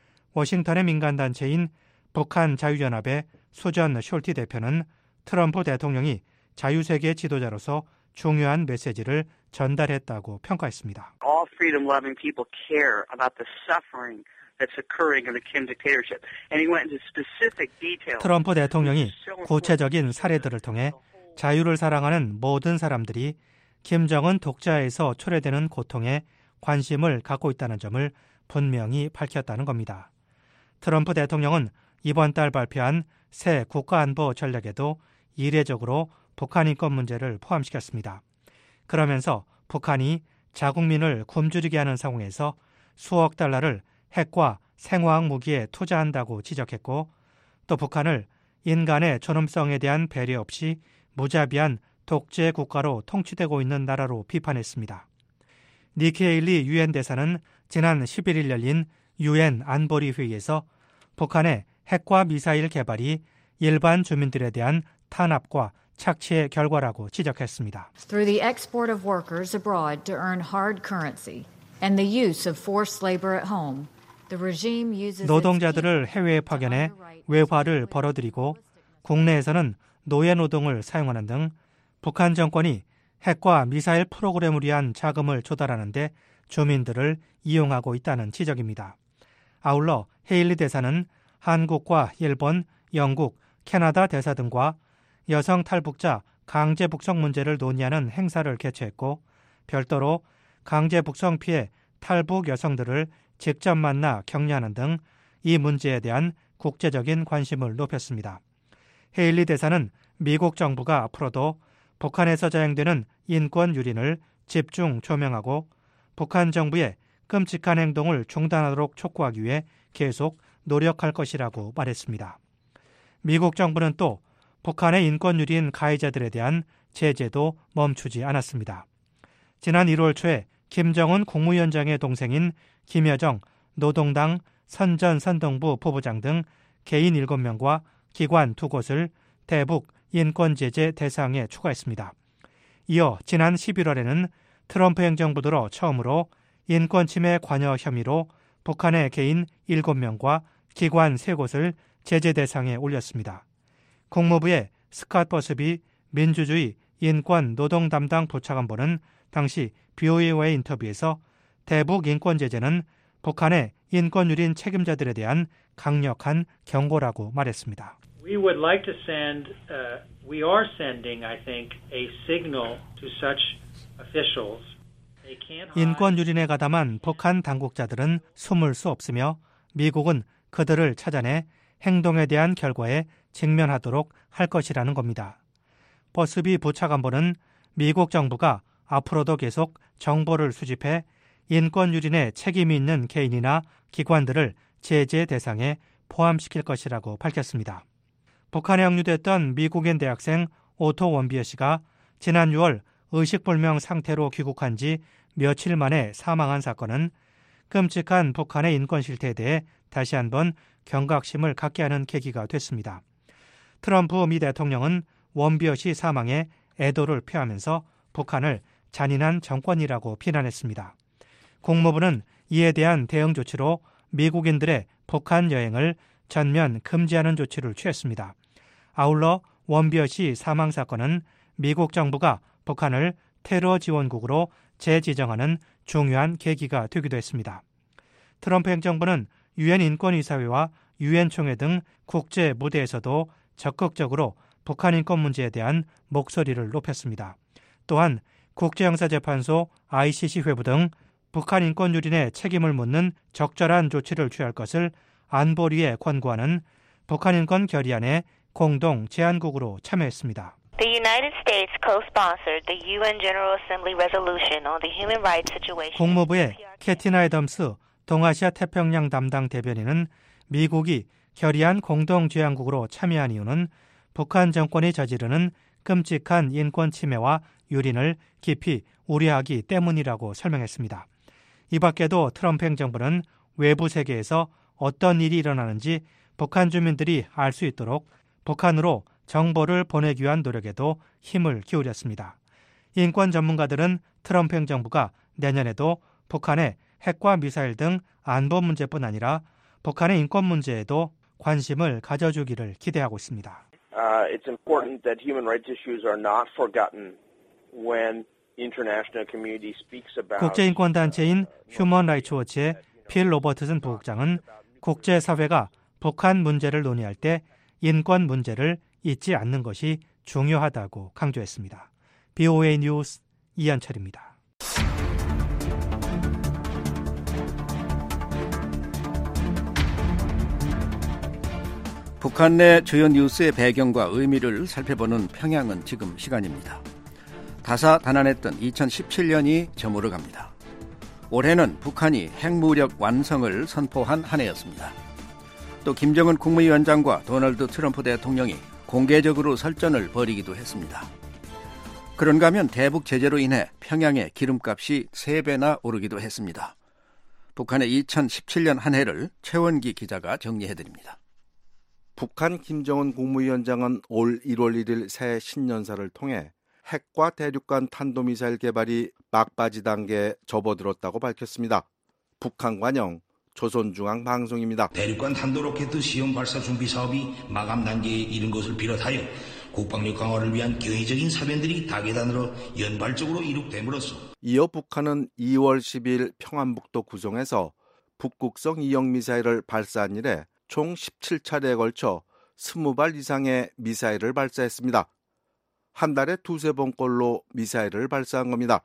워싱턴의 민간단체인 북한 자유연합의 수전 숄티 대표는 트럼프 대통령이 자유세계 지도자로서 중요한 메시지를 전달했다고 평가했습니다. All freedom-loving people care about the suffering that's occurring in the Kim dictatorship. And he went into specific detail. 트럼프 대통령이 구체적인 사례들을 통해 자유를 사랑하는 모든 사람들이 김정은 독자에서 초래되는 고통에 관심을 갖고 있다는 점을 분명히 밝혔다는 겁니다. 트럼프 대통령은 이번 달 발표한 새 국가안보 전략에도 이례적으로 북한 인권 문제를 포함시켰습니다. 그러면서 북한이 자국민을 굶주리게 하는 상황에서 수억 달러를 핵과 생화학 무기에 투자한다고 지적했고 또 북한을 인간의 존엄성에 대한 배려 없이 무자비한 독재 국가로 통치되고 있는 나라로 비판했습니다. 니키 헤일리 유엔 대사는 지난 11일 열린 유엔 안보리 회의에서 북한의 핵과 미사일 개발이 일반 주민들에 대한 탄압과 착취의 결과라고 지적했습니다. Through the export of workers abroad to earn hard currency and the use of forced labor at home, the regime uses 노동자들을 해외에 파견해 외화를 벌어들이고 국내에서는 노예 노동을 사용하는 등 북한 정권이 핵과 미사일 프로그램을 위한 자금을 조달하는 데 주민들을 이용하고 있다는 지적입니다. 아울러 헤일리 대사는 한국과 일본, 영국, 캐나다 대사 등과 여성 탈북자 강제 북송 문제를 논의하는 행사를 개최했고 별도로 강제 북송 피해 탈북 여성들을 직접 만나 격려하는 등 이 문제에 대한 국제적인 관심을 높였습니다. 헤일리 대사는 미국 정부가 앞으로도 북한에서 자행되는 인권 유린을 집중 조명하고 북한 정부의 끔찍한 행동을 중단하도록 촉구하기 위해 계속 노력할 것이라고 말했습니다. 미국 정부는 또 북한의 인권 유린 가해자들에 대한 제재도 멈추지 않았습니다. 지난 1월 초에 김정은 국무위원장의 동생인 김여정 노동당 선전선동부 부부장 등 개인 7명과 기관 2곳을 대북 인권제재 대상에 추가했습니다. 이어 지난 11월에는 트럼프 행정부 들어 처음으로 인권침해 관여 혐의로 북한의 개인 7명과 기관 3곳을 제재 대상에 올렸습니다. 국무부의 스캇 버스비 민주주의 인권 노동 담당 부차관보는 당시 BOA와의 인터뷰에서 대북 인권 제재는 북한의 인권 유린 책임자들에 대한 강력한 경고라고 말했습니다. We would like to send, we are sending, I think, a signal to such officials. 인권 유린에 가담한 북한 당국자들은 숨을 수 없으며 미국은 그들을 찾아내 행동에 대한 결과에 직면하도록 할 것이라는 겁니다. 버스비 부차관보는 미국 정부가 앞으로도 계속 정보를 수집해 인권 유린에 책임이 있는 개인이나 기관들을 제재 대상에 포함시킬 것이라고 밝혔습니다. 북한에 억류됐던 미국인 대학생 오토 원비어 씨가 지난 6월 의식불명 상태로 귀국한 지 며칠 만에 사망한 사건은 끔찍한 북한의 인권 실태에 대해 다시 한번 경각심을 갖게 하는 계기가 됐습니다. 트럼프 미 대통령은 원비어 씨 사망에 애도를 표하면서 북한을 잔인한 정권이라고 비난했습니다. 국무부는 이에 대한 대응 조치로 미국인들의 북한 여행을 전면 금지하는 조치를 취했습니다. 아울러 원비어 씨 사망 사건은 미국 정부가 북한을 테러 지원국으로 재지정하는 중요한 계기가 되기도 했습니다. 트럼프 행정부는 유엔 인권이사회와 유엔 총회 등 국제 무대에서도 적극적으로 북한 인권 문제에 대한 목소리를 높였습니다. 또한 국제형사재판소 ICC 회부 등 북한 인권 유린의 책임을 묻는 적절한 조치를 취할 것을 안보리에 권고하는 북한 인권 결의안에 공동 제안국으로 참여했습니다. The United States co-sponsored the UN General Assembly resolution on the human rights situation. 국무부의 캐티나 애덤스 동아시아 태평양 담당 대변인은 미국이 결의안 공동 제안국으로 참여한 이유는 북한 정권이 저지르는 끔찍한 인권 침해와 유린을 깊이 우려하기 때문이라고 설명했습니다. 이 밖에도 트럼프 행정부는 외부 세계에서 어떤 일이 일어나는지 북한 주민들이 알 수 있도록 북한으로 정보를 보내기 위한 노력에도 힘을 기울였습니다. 인권 전문가들은 트럼프 행정부가 내년에도 북한의 핵과 미사일 등 안보 문제뿐 아니라 북한의 인권 문제에도 관심을 가져주기를 기대하고 있습니다. It's important that human rights issues are not forgotten when the international community speaks about. 국제인권단체인 휴먼 라이츠 워치의 필 로버트슨 부국장은 국제사회가 북한 문제를 논의할 때 인권 문제를 잊지 않는 것이 중요하다고 강조했습니다. BOA 뉴스 이한철입니다. 북한 내 주요 뉴스의 배경과 의미를 살펴보는 평양은 지금 시간입니다. 다사다난했던 2017년이 저물어 갑니다. 올해는 북한이 핵무력 완성을 선포한 한 해였습니다. 또 김정은 국무위원장과 도널드 트럼프 대통령이 공개적으로 설전을 벌이기도 했습니다. 그런가 하면 대북 제재로 인해 평양의 기름값이 3배나 오르기도 했습니다. 북한의 2017년 한 해를 최원기 기자가 정리해드립니다. 북한 김정은 국무위원장은 올 1월 1일 새 신년사를 통해 핵과 대륙간 탄도미사일 개발이 막바지 단계에 접어들었다고 밝혔습니다. 북한 관영 조선중앙방송입니다. 대륙간 탄도로켓 시험 발사 준비 사업이 마감 단계에 이른 것을 비롯하여 국방력 강화를 위한 경의적인 사변들이 다계단으로 연발적으로 이룩됨으로써 이어 북한은 2월 10일 평안북도 구성에서 북극성 2형 미사일을 발사한 이래 총 17차례에 걸쳐 20발 이상의 미사일을 발사했습니다. 한 달에 2-3번꼴로 미사일을 발사한 겁니다.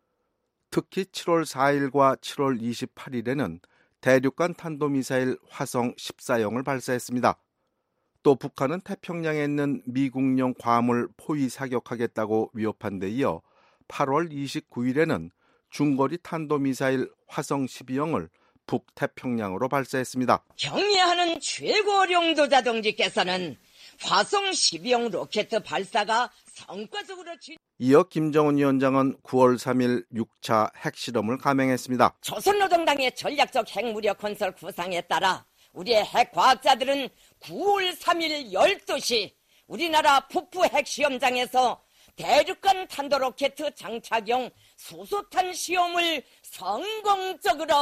특히 7월 4일과 7월 28일에는 대륙간 탄도미사일 화성 14형을 발사했습니다. 또 북한은 태평양에 있는 미국령 괌을 포위 사격하겠다고 위협한 데 이어 8월 29일에는 중거리 탄도미사일 화성 12형을 북태평양으로 발사했습니다. 경의하는 최고령도 자동지께서는 화성 12형 로켓 발사가 성과적으로 이어 김정은 위원장은 9월 3일 6차 핵실험을 감행했습니다. 조선노동당의 전략적 핵무력 건설 구상에 따라 우리의 핵과학자들은 9월 3일 12시 우리나라 북부 핵시험장에서 대륙간 탄도로켓 장착용 수소탄 시험을 성공적으로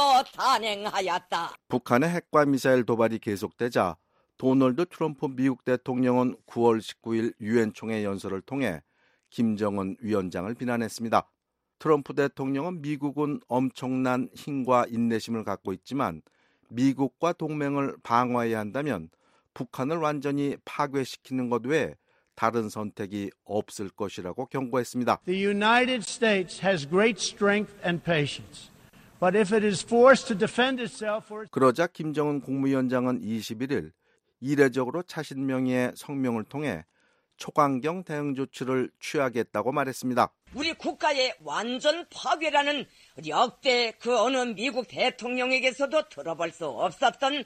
단행하였다. 북한의 핵과 미사일 도발이 계속되자 도널드 트럼프 미국 대통령은 9월 19일 유엔 총회 연설을 통해 김정은 위원장을 비난했습니다. 트럼프 대통령은 미국은 엄청난 힘과 인내심을 갖고 있지만 미국과 동맹을 방어해야 한다면 북한을 완전히 파괴시키는 것 외에 다른 선택이 없을 것이라고 경고했습니다. The United States has great strength and patience. But if it is forced to defend itself for 그러자 김정은 국무위원장은 21일 이례적으로 자신 명의의 성명을 통해 초강경 대응 조치를 취하겠다고 말했습니다. 우리 국가의 완전 파괴라는 역대 그 어느 미국 대통령에게서도 들어볼 수 없었던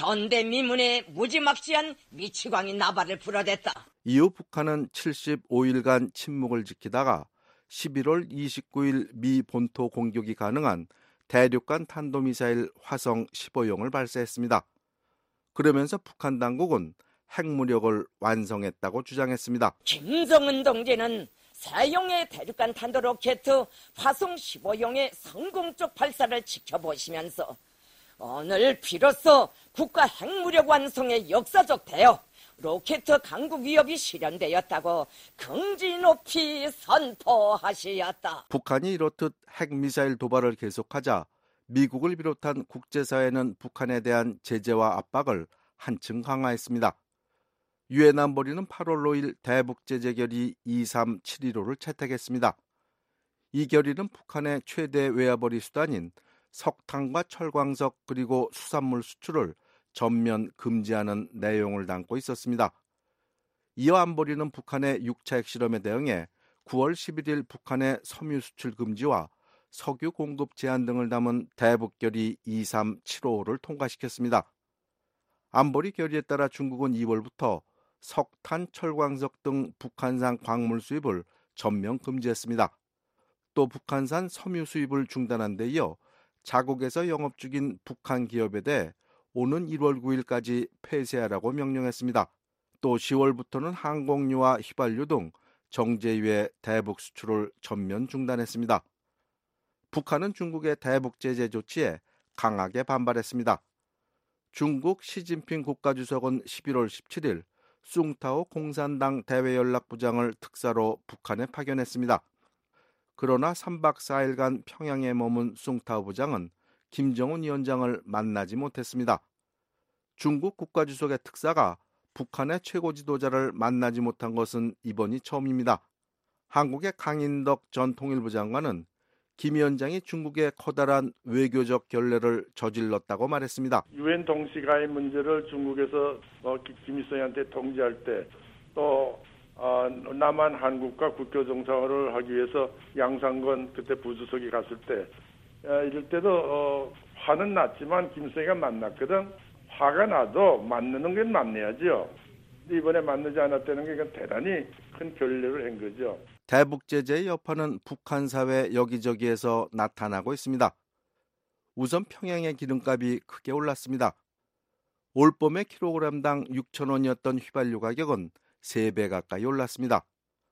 전대미문의 무지막지한 미치광이 나발을 불어댔다. 이후 북한은 75일간 침묵을 지키다가 11월 29일 미 본토 공격이 가능한 대륙간 탄도미사일 화성 15형을 발사했습니다. 그러면서 북한 당국은 핵무력을 완성했다고 주장했습니다. 김정은 동지는 세형의 대륙간 탄도로켓 화성 15형의 성공적 발사를 지켜보시면서 오늘 비로소 국가 핵무력 완성의 역사적 대역 로켓 강국 위협이 실현되었다고 긍지 높이 선포하시었다. 북한이 이렇듯 핵미사일 도발을 계속하자 미국을 비롯한 국제사회는 북한에 대한 제재와 압박을 한층 강화했습니다. 유엔 안보리는 8월 5일 대북 제재 결의 23715를 채택했습니다. 이 결의는 북한의 최대 외화벌이 수단인 석탄과 철광석 그리고 수산물 수출을 전면 금지하는 내용을 담고 있었습니다. 이어 안보리는 북한의 6차 핵실험에 대응해 9월 11일 북한의 섬유 수출 금지와 석유 공급 제한 등을 담은 대북 결의 23755를 통과시켰습니다. 안보리 결의에 따라 중국은 2월부터 석탄, 철광석 등 북한산 광물 수입을 전면 금지했습니다. 또 북한산 섬유 수입을 중단한 데 이어 자국에서 영업 중인 북한 기업에 대해 오는 1월 9일까지 폐쇄하라고 명령했습니다. 또 10월부터는 항공유와 휘발유 등 정제유의 대북 수출을 전면 중단했습니다. 북한은 중국의 대북 제재 조치에 강하게 반발했습니다. 중국 시진핑 국가주석은 11월 17일 숭타오 공산당 대외연락부장을 특사로 북한에 파견했습니다. 그러나 3박 4일간 평양에 머문 숭타오 부장은 김정은 위원장을 만나지 못했습니다. 중국 국가주석의 특사가 북한의 최고 지도자를 만나지 못한 것은 이번이 처음입니다. 한국의 강인덕 전 통일부 장관은 김 위원장이 중국의 커다란 외교적 결례를 저질렀다고 말했습니다. 유엔 동시가입 문제를 중국에서 김일성한테 통지할 때 또 남한 한국과 국교 정상화를 하기 위해서 양상건 그때 부주석이 갔을 때 이럴 때도 화는 났지만 김일성이가 만났거든. 화가 나도 만나는 건 만나야죠. 이번에 만나지 않았다는 게 이건 대단히 큰 결례를 한 거죠. 대북 제재의 여파는 북한 사회 여기저기에서 나타나고 있습니다. 우선 평양의 기름값이 크게 올랐습니다. 올 봄에 킬로그램당 6,000원이었던 휘발유 가격은 3배 가까이 올랐습니다.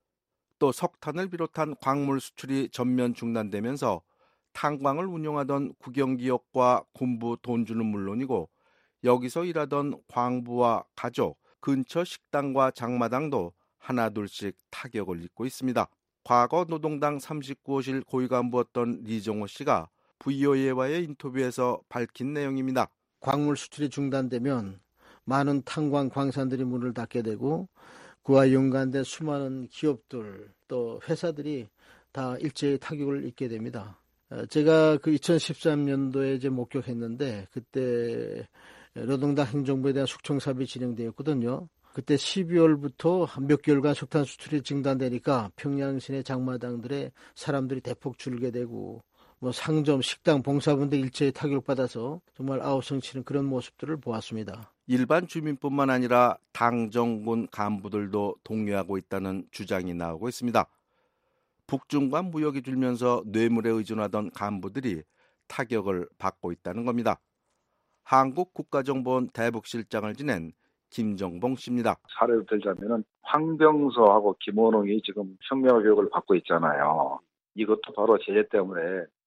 또 석탄을 비롯한 광물 수출이 전면 중단되면서 탄광을 운용하던 국영기업과 군부 돈주는 물론이고 여기서 일하던 광부와 가족, 근처 식당과 장마당도 하나둘씩 타격을 입고 있습니다. 과거 노동당 39호실 고위간부였던 리정호 씨가 VOA와의 인터뷰에서 밝힌 내용입니다. 광물 수출이 중단되면 많은 탄광 광산들이 문을 닫게 되고 그와 연관된 수많은 기업들 또 회사들이 다 일제히 타격을 입게 됩니다. 제가 그 2013년도에 이제 목격했는데 그때 노동당 행정부에 대한 숙청 사업이 진행되었거든요. 그때 12월부터 몇 개월간 석탄 수출이 중단되니까 평양 시내 장마당들에 사람들이 대폭 줄게 되고 상점, 식당, 봉사분들 일제히 타격받아서 정말 아우성치는 그런 모습들을 보았습니다. 일반 주민뿐만 아니라 당 정군 간부들도 동요하고 있다는 주장이 나오고 있습니다. 북중 간 무역이 줄면서 뇌물에 의존하던 간부들이 타격을 받고 있다는 겁니다. 한국 국가정보원 대북실장을 지낸 김정봉 씨입니다. 사례를 들자면은 황병서하고 김원웅이 지금 혁명화 교육을 받고 있잖아요. 이것도 바로 제재 때문에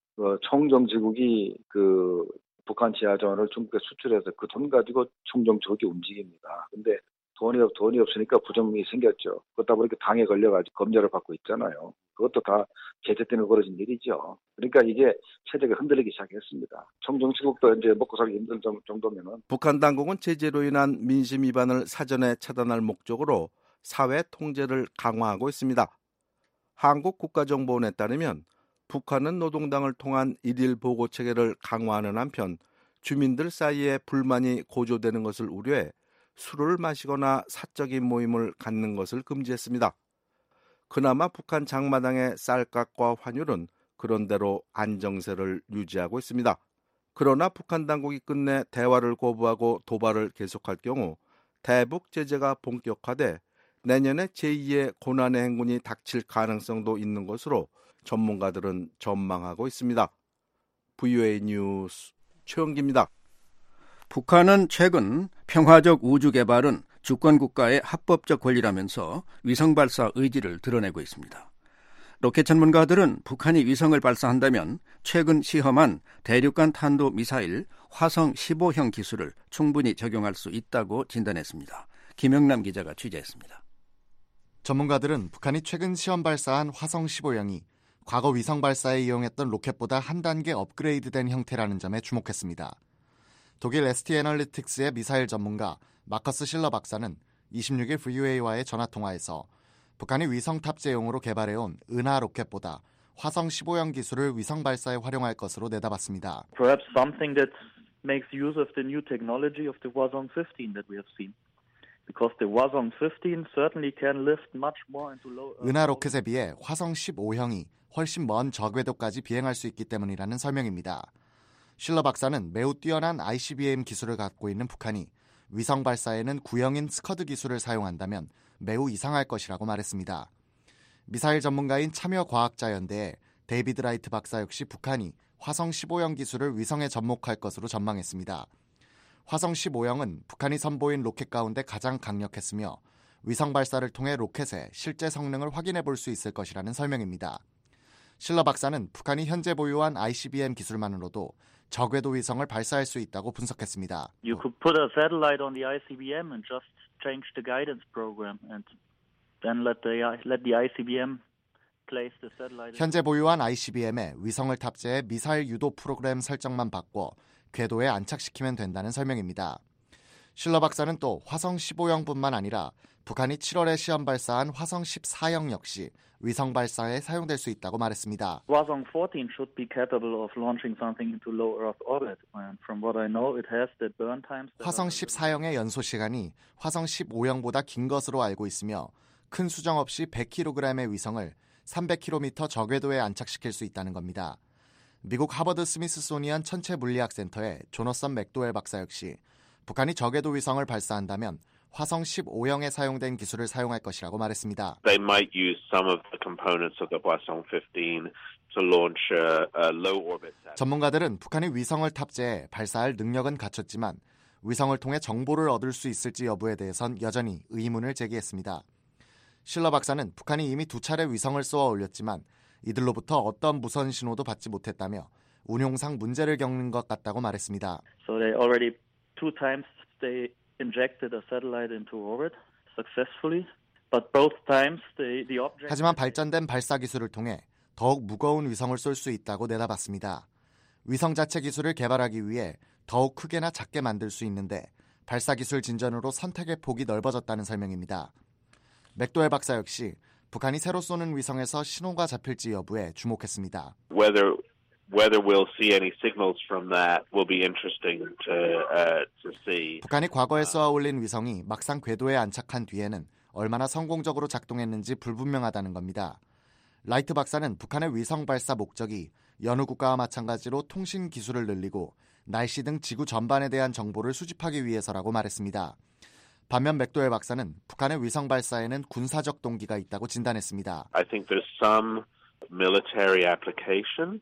총정지국이 북한 지하자원을 중국에 수출해서 그 돈 가지고 총정지국이 움직입니다. 근데 돈이 없으니까 부정이 생겼죠. 그렇다 보니까 당에 걸려가지고 검열을 받고 있잖아요. 그것도 다 제재 때문에 벌어진 일이죠. 그러니까 이게 체제가 흔들리기 시작했습니다. 총정치국도 이제 먹고 살기 힘들 정도면은. 북한 당국은 제재로 인한 민심 위반을 사전에 차단할 목적으로 사회 통제를 강화하고 있습니다. 한국 국가정보원에 따르면 북한은 노동당을 통한 일일 보고 체계를 강화하는 한편 주민들 사이에 불만이 고조되는 것을 우려해 술을 마시거나 사적인 모임을 갖는 것을 금지했습니다. 그나마 북한 장마당의 쌀값과 환율은 그런대로 안정세를 유지하고 있습니다. 그러나 북한 당국이 끝내 대화를 거부하고 도발을 계속할 경우 대북 제재가 본격화돼 내년에 제2의 고난의 행군이 닥칠 가능성도 있는 것으로 전문가들은 전망하고 있습니다. VOA 뉴스 최영기입니다. 북한은 최근 평화적 우주 개발은 주권 국가의 합법적 권리라면서 위성 발사 의지를 드러내고 있습니다. 로켓 전문가들은 북한이 위성을 발사한다면 최근 시험한 대륙간 탄도 미사일 화성 15형 기술을 충분히 적용할 수 있다고 진단했습니다. 김영남 기자가 취재했습니다. 전문가들은 북한이 최근 시험 발사한 화성 15형이 과거 위성 발사에 이용했던 로켓보다 한 단계 업그레이드된 형태라는 점에 주목했습니다. 독일 ST 애널리틱스의 미사일 전문가 마커스 실러 박사는 26일 VOA와의 전화통화에서 북한이 위성 탑재용으로 개발해온 은하 로켓보다 화성 15형 기술을 위성 발사에 활용할 것으로 내다봤습니다. Perhaps something that makes use of the new technology of the Hwasong 15 that we have seen. Because the Hwasong 15 certainly can lift much more into low Earth. 은하 로켓에 비해 화성 15형이 훨씬 먼 저궤도까지 비행할 수 있기 때문이라는 설명입니다. 실러 박사는 매우 뛰어난 ICBM 기술을 갖고 있는 북한이 위성 발사에는 구형인 스커드 기술을 사용한다면 매우 이상할 것이라고 말했습니다. 미사일 전문가인 참여과학자연대의 데이비드 라이트 박사 역시 북한이 화성 15형 기술을 위성에 접목할 것으로 전망했습니다. 화성 15형은 북한이 선보인 로켓 가운데 가장 강력했으며 위성 발사를 통해 로켓의 실제 성능을 확인해 볼 수 있을 것이라는 설명입니다. 실러 박사는 북한이 현재 보유한 ICBM 기술만으로도 저궤도 위성을 발사할 수 있다고 분석했습니다. You could put a satellite on the ICBM and just change the guidance program and then let the ICBM place the satellite. 현재 보유한 ICBM에 위성을 탑재해 미사일 유도 프로그램 설정만 바꿔 궤도에 안착시키면 된다는 설명입니다. 실러 박사는 또 화성 15형뿐만 아니라 북한이 7월에 시험 발사한 화성 14형 역시 위성 발사에 사용될 수 있다고 말했습니다. Hwasong 14 should be capable of launching something into low Earth orbit. And from what I know, it has the burn times. 화성 14형의 연소 시간이 화성 15형보다 긴 것으로 알고 있으며 큰 수정 없이 100kg의 위성을 300km 저궤도에 안착시킬 수 있다는 겁니다. 미국 하버드 스미스소니언 천체 물리학 센터의 조너선 맥도웰 박사 역시 북한이 저궤도 위성을 발사한다면 화성 15형에 사용된 기술을 사용할 것이라고 말했습니다. They might use some of the components of the Hwasong 15 to launch a low orbit. 전문가들은 북한이 위성을 탑재해 발사할 능력은 갖췄지만 위성을 통해 정보를 얻을 수 있을지 여부에 대해선 여전히 의문을 제기했습니다. 실러 박사는 북한이 이미 2차례 위성을 쏘아 올렸지만 이들로부터 어떤 무선 신호도 받지 못했다며 운용상 문제를 겪는 것 같다고 말했습니다. So they already 2 times they injected a satellite into orbit successfully, but both times the object. 하지만 발전된 발사 기술을 통해 더욱 무거운 위성을 쏠 수 있다고 내다봤습니다. 위성 자체 기술을 개발하기 위해 더욱 크게나 작게 만들 수 있는데 발사 기술 진전으로 선택의 폭이 넓어졌다는 설명입니다. 맥도웰 박사 역시 북한이 새로 쏘는 위성에서 신호가 잡힐지 여부에 주목했습니다. Whether we'll see any signals from that will be interesting to see. 북한이 과거에 쏘아 올린 위성이 막상 궤도에 안착한 뒤에는 얼마나 성공적으로 작동했는지 불분명하다는 겁니다. 라이트 박사는 북한의 위성 발사 목적이 여느 국가와 마찬가지로 통신 기술을 늘리고 날씨 등 지구 전반에 대한 정보를 수집하기 위해서라고 말했습니다. 반면 맥도웰 박사는 북한의 위성 발사에는 군사적 동기가 있다고 진단했습니다. I think there's some military application.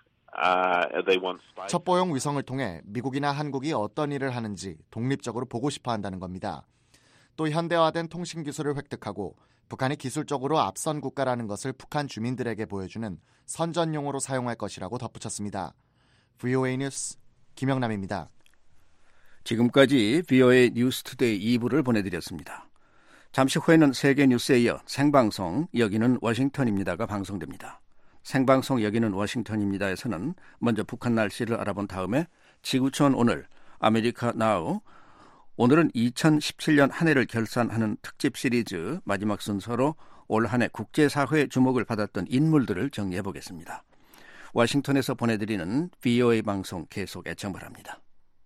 첩보용 위성을 통해 미국이나 한국이 어떤 일을 하는지 독립적으로 보고 싶어 한다는 겁니다. 또 현대화된 통신 기술을 획득하고 북한이 기술적으로 앞선 국가라는 것을 북한 주민들에게 보여주는 선전용으로 사용할 것이라고 덧붙였습니다. VOA 뉴스 김영남입니다. 지금까지 VOA 뉴스투데이 2부를 보내드렸습니다. 잠시 후에는 세계 뉴스에 이어 생방송 여기는 워싱턴입니다가 방송됩니다. 생방송 여기는 워싱턴입니다에서는 먼저 북한 날씨를 알아본 다음에 지구촌 오늘, 아메리카 나우, 오늘은 2017년 한 해를 결산하는 특집 시리즈 마지막 순서로 올 한 해 국제사회의 주목을 받았던 인물들을 정리해보겠습니다. 워싱턴에서 보내드리는 VOA 방송 계속 애청 바랍니다.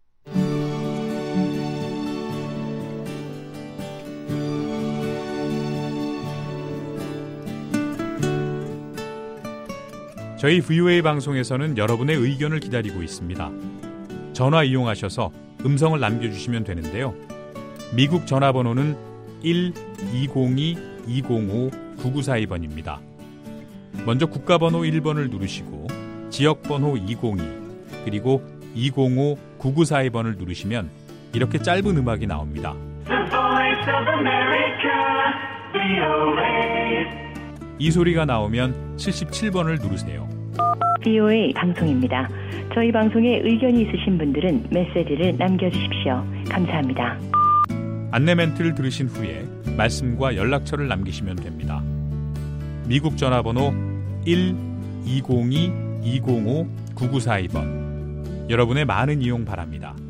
저희 VOA 방송에서는 여러분의 의견을 기다리고 있습니다. 전화 이용하셔서 음성을 남겨주시면 되는데요. 미국 전화번호는 1-202-205-9942번입니다. 먼저 국가번호 1번을 누르시고 지역번호 202 그리고 205-9942번을 누르시면 이렇게 짧은 음악이 나옵니다. 이 소리가 나오면 77번을 누르세요. VOA 방송입니다. 저희 방송에 의견이 있으신 분들은 메시지를 남겨주십시오. 감사합니다. 안내 멘트를 들으신 후에 말씀과 연락처를 남기시면 됩니다. 미국 전화번호 1-202-205-9942번. 여러분의 많은 이용 바랍니다.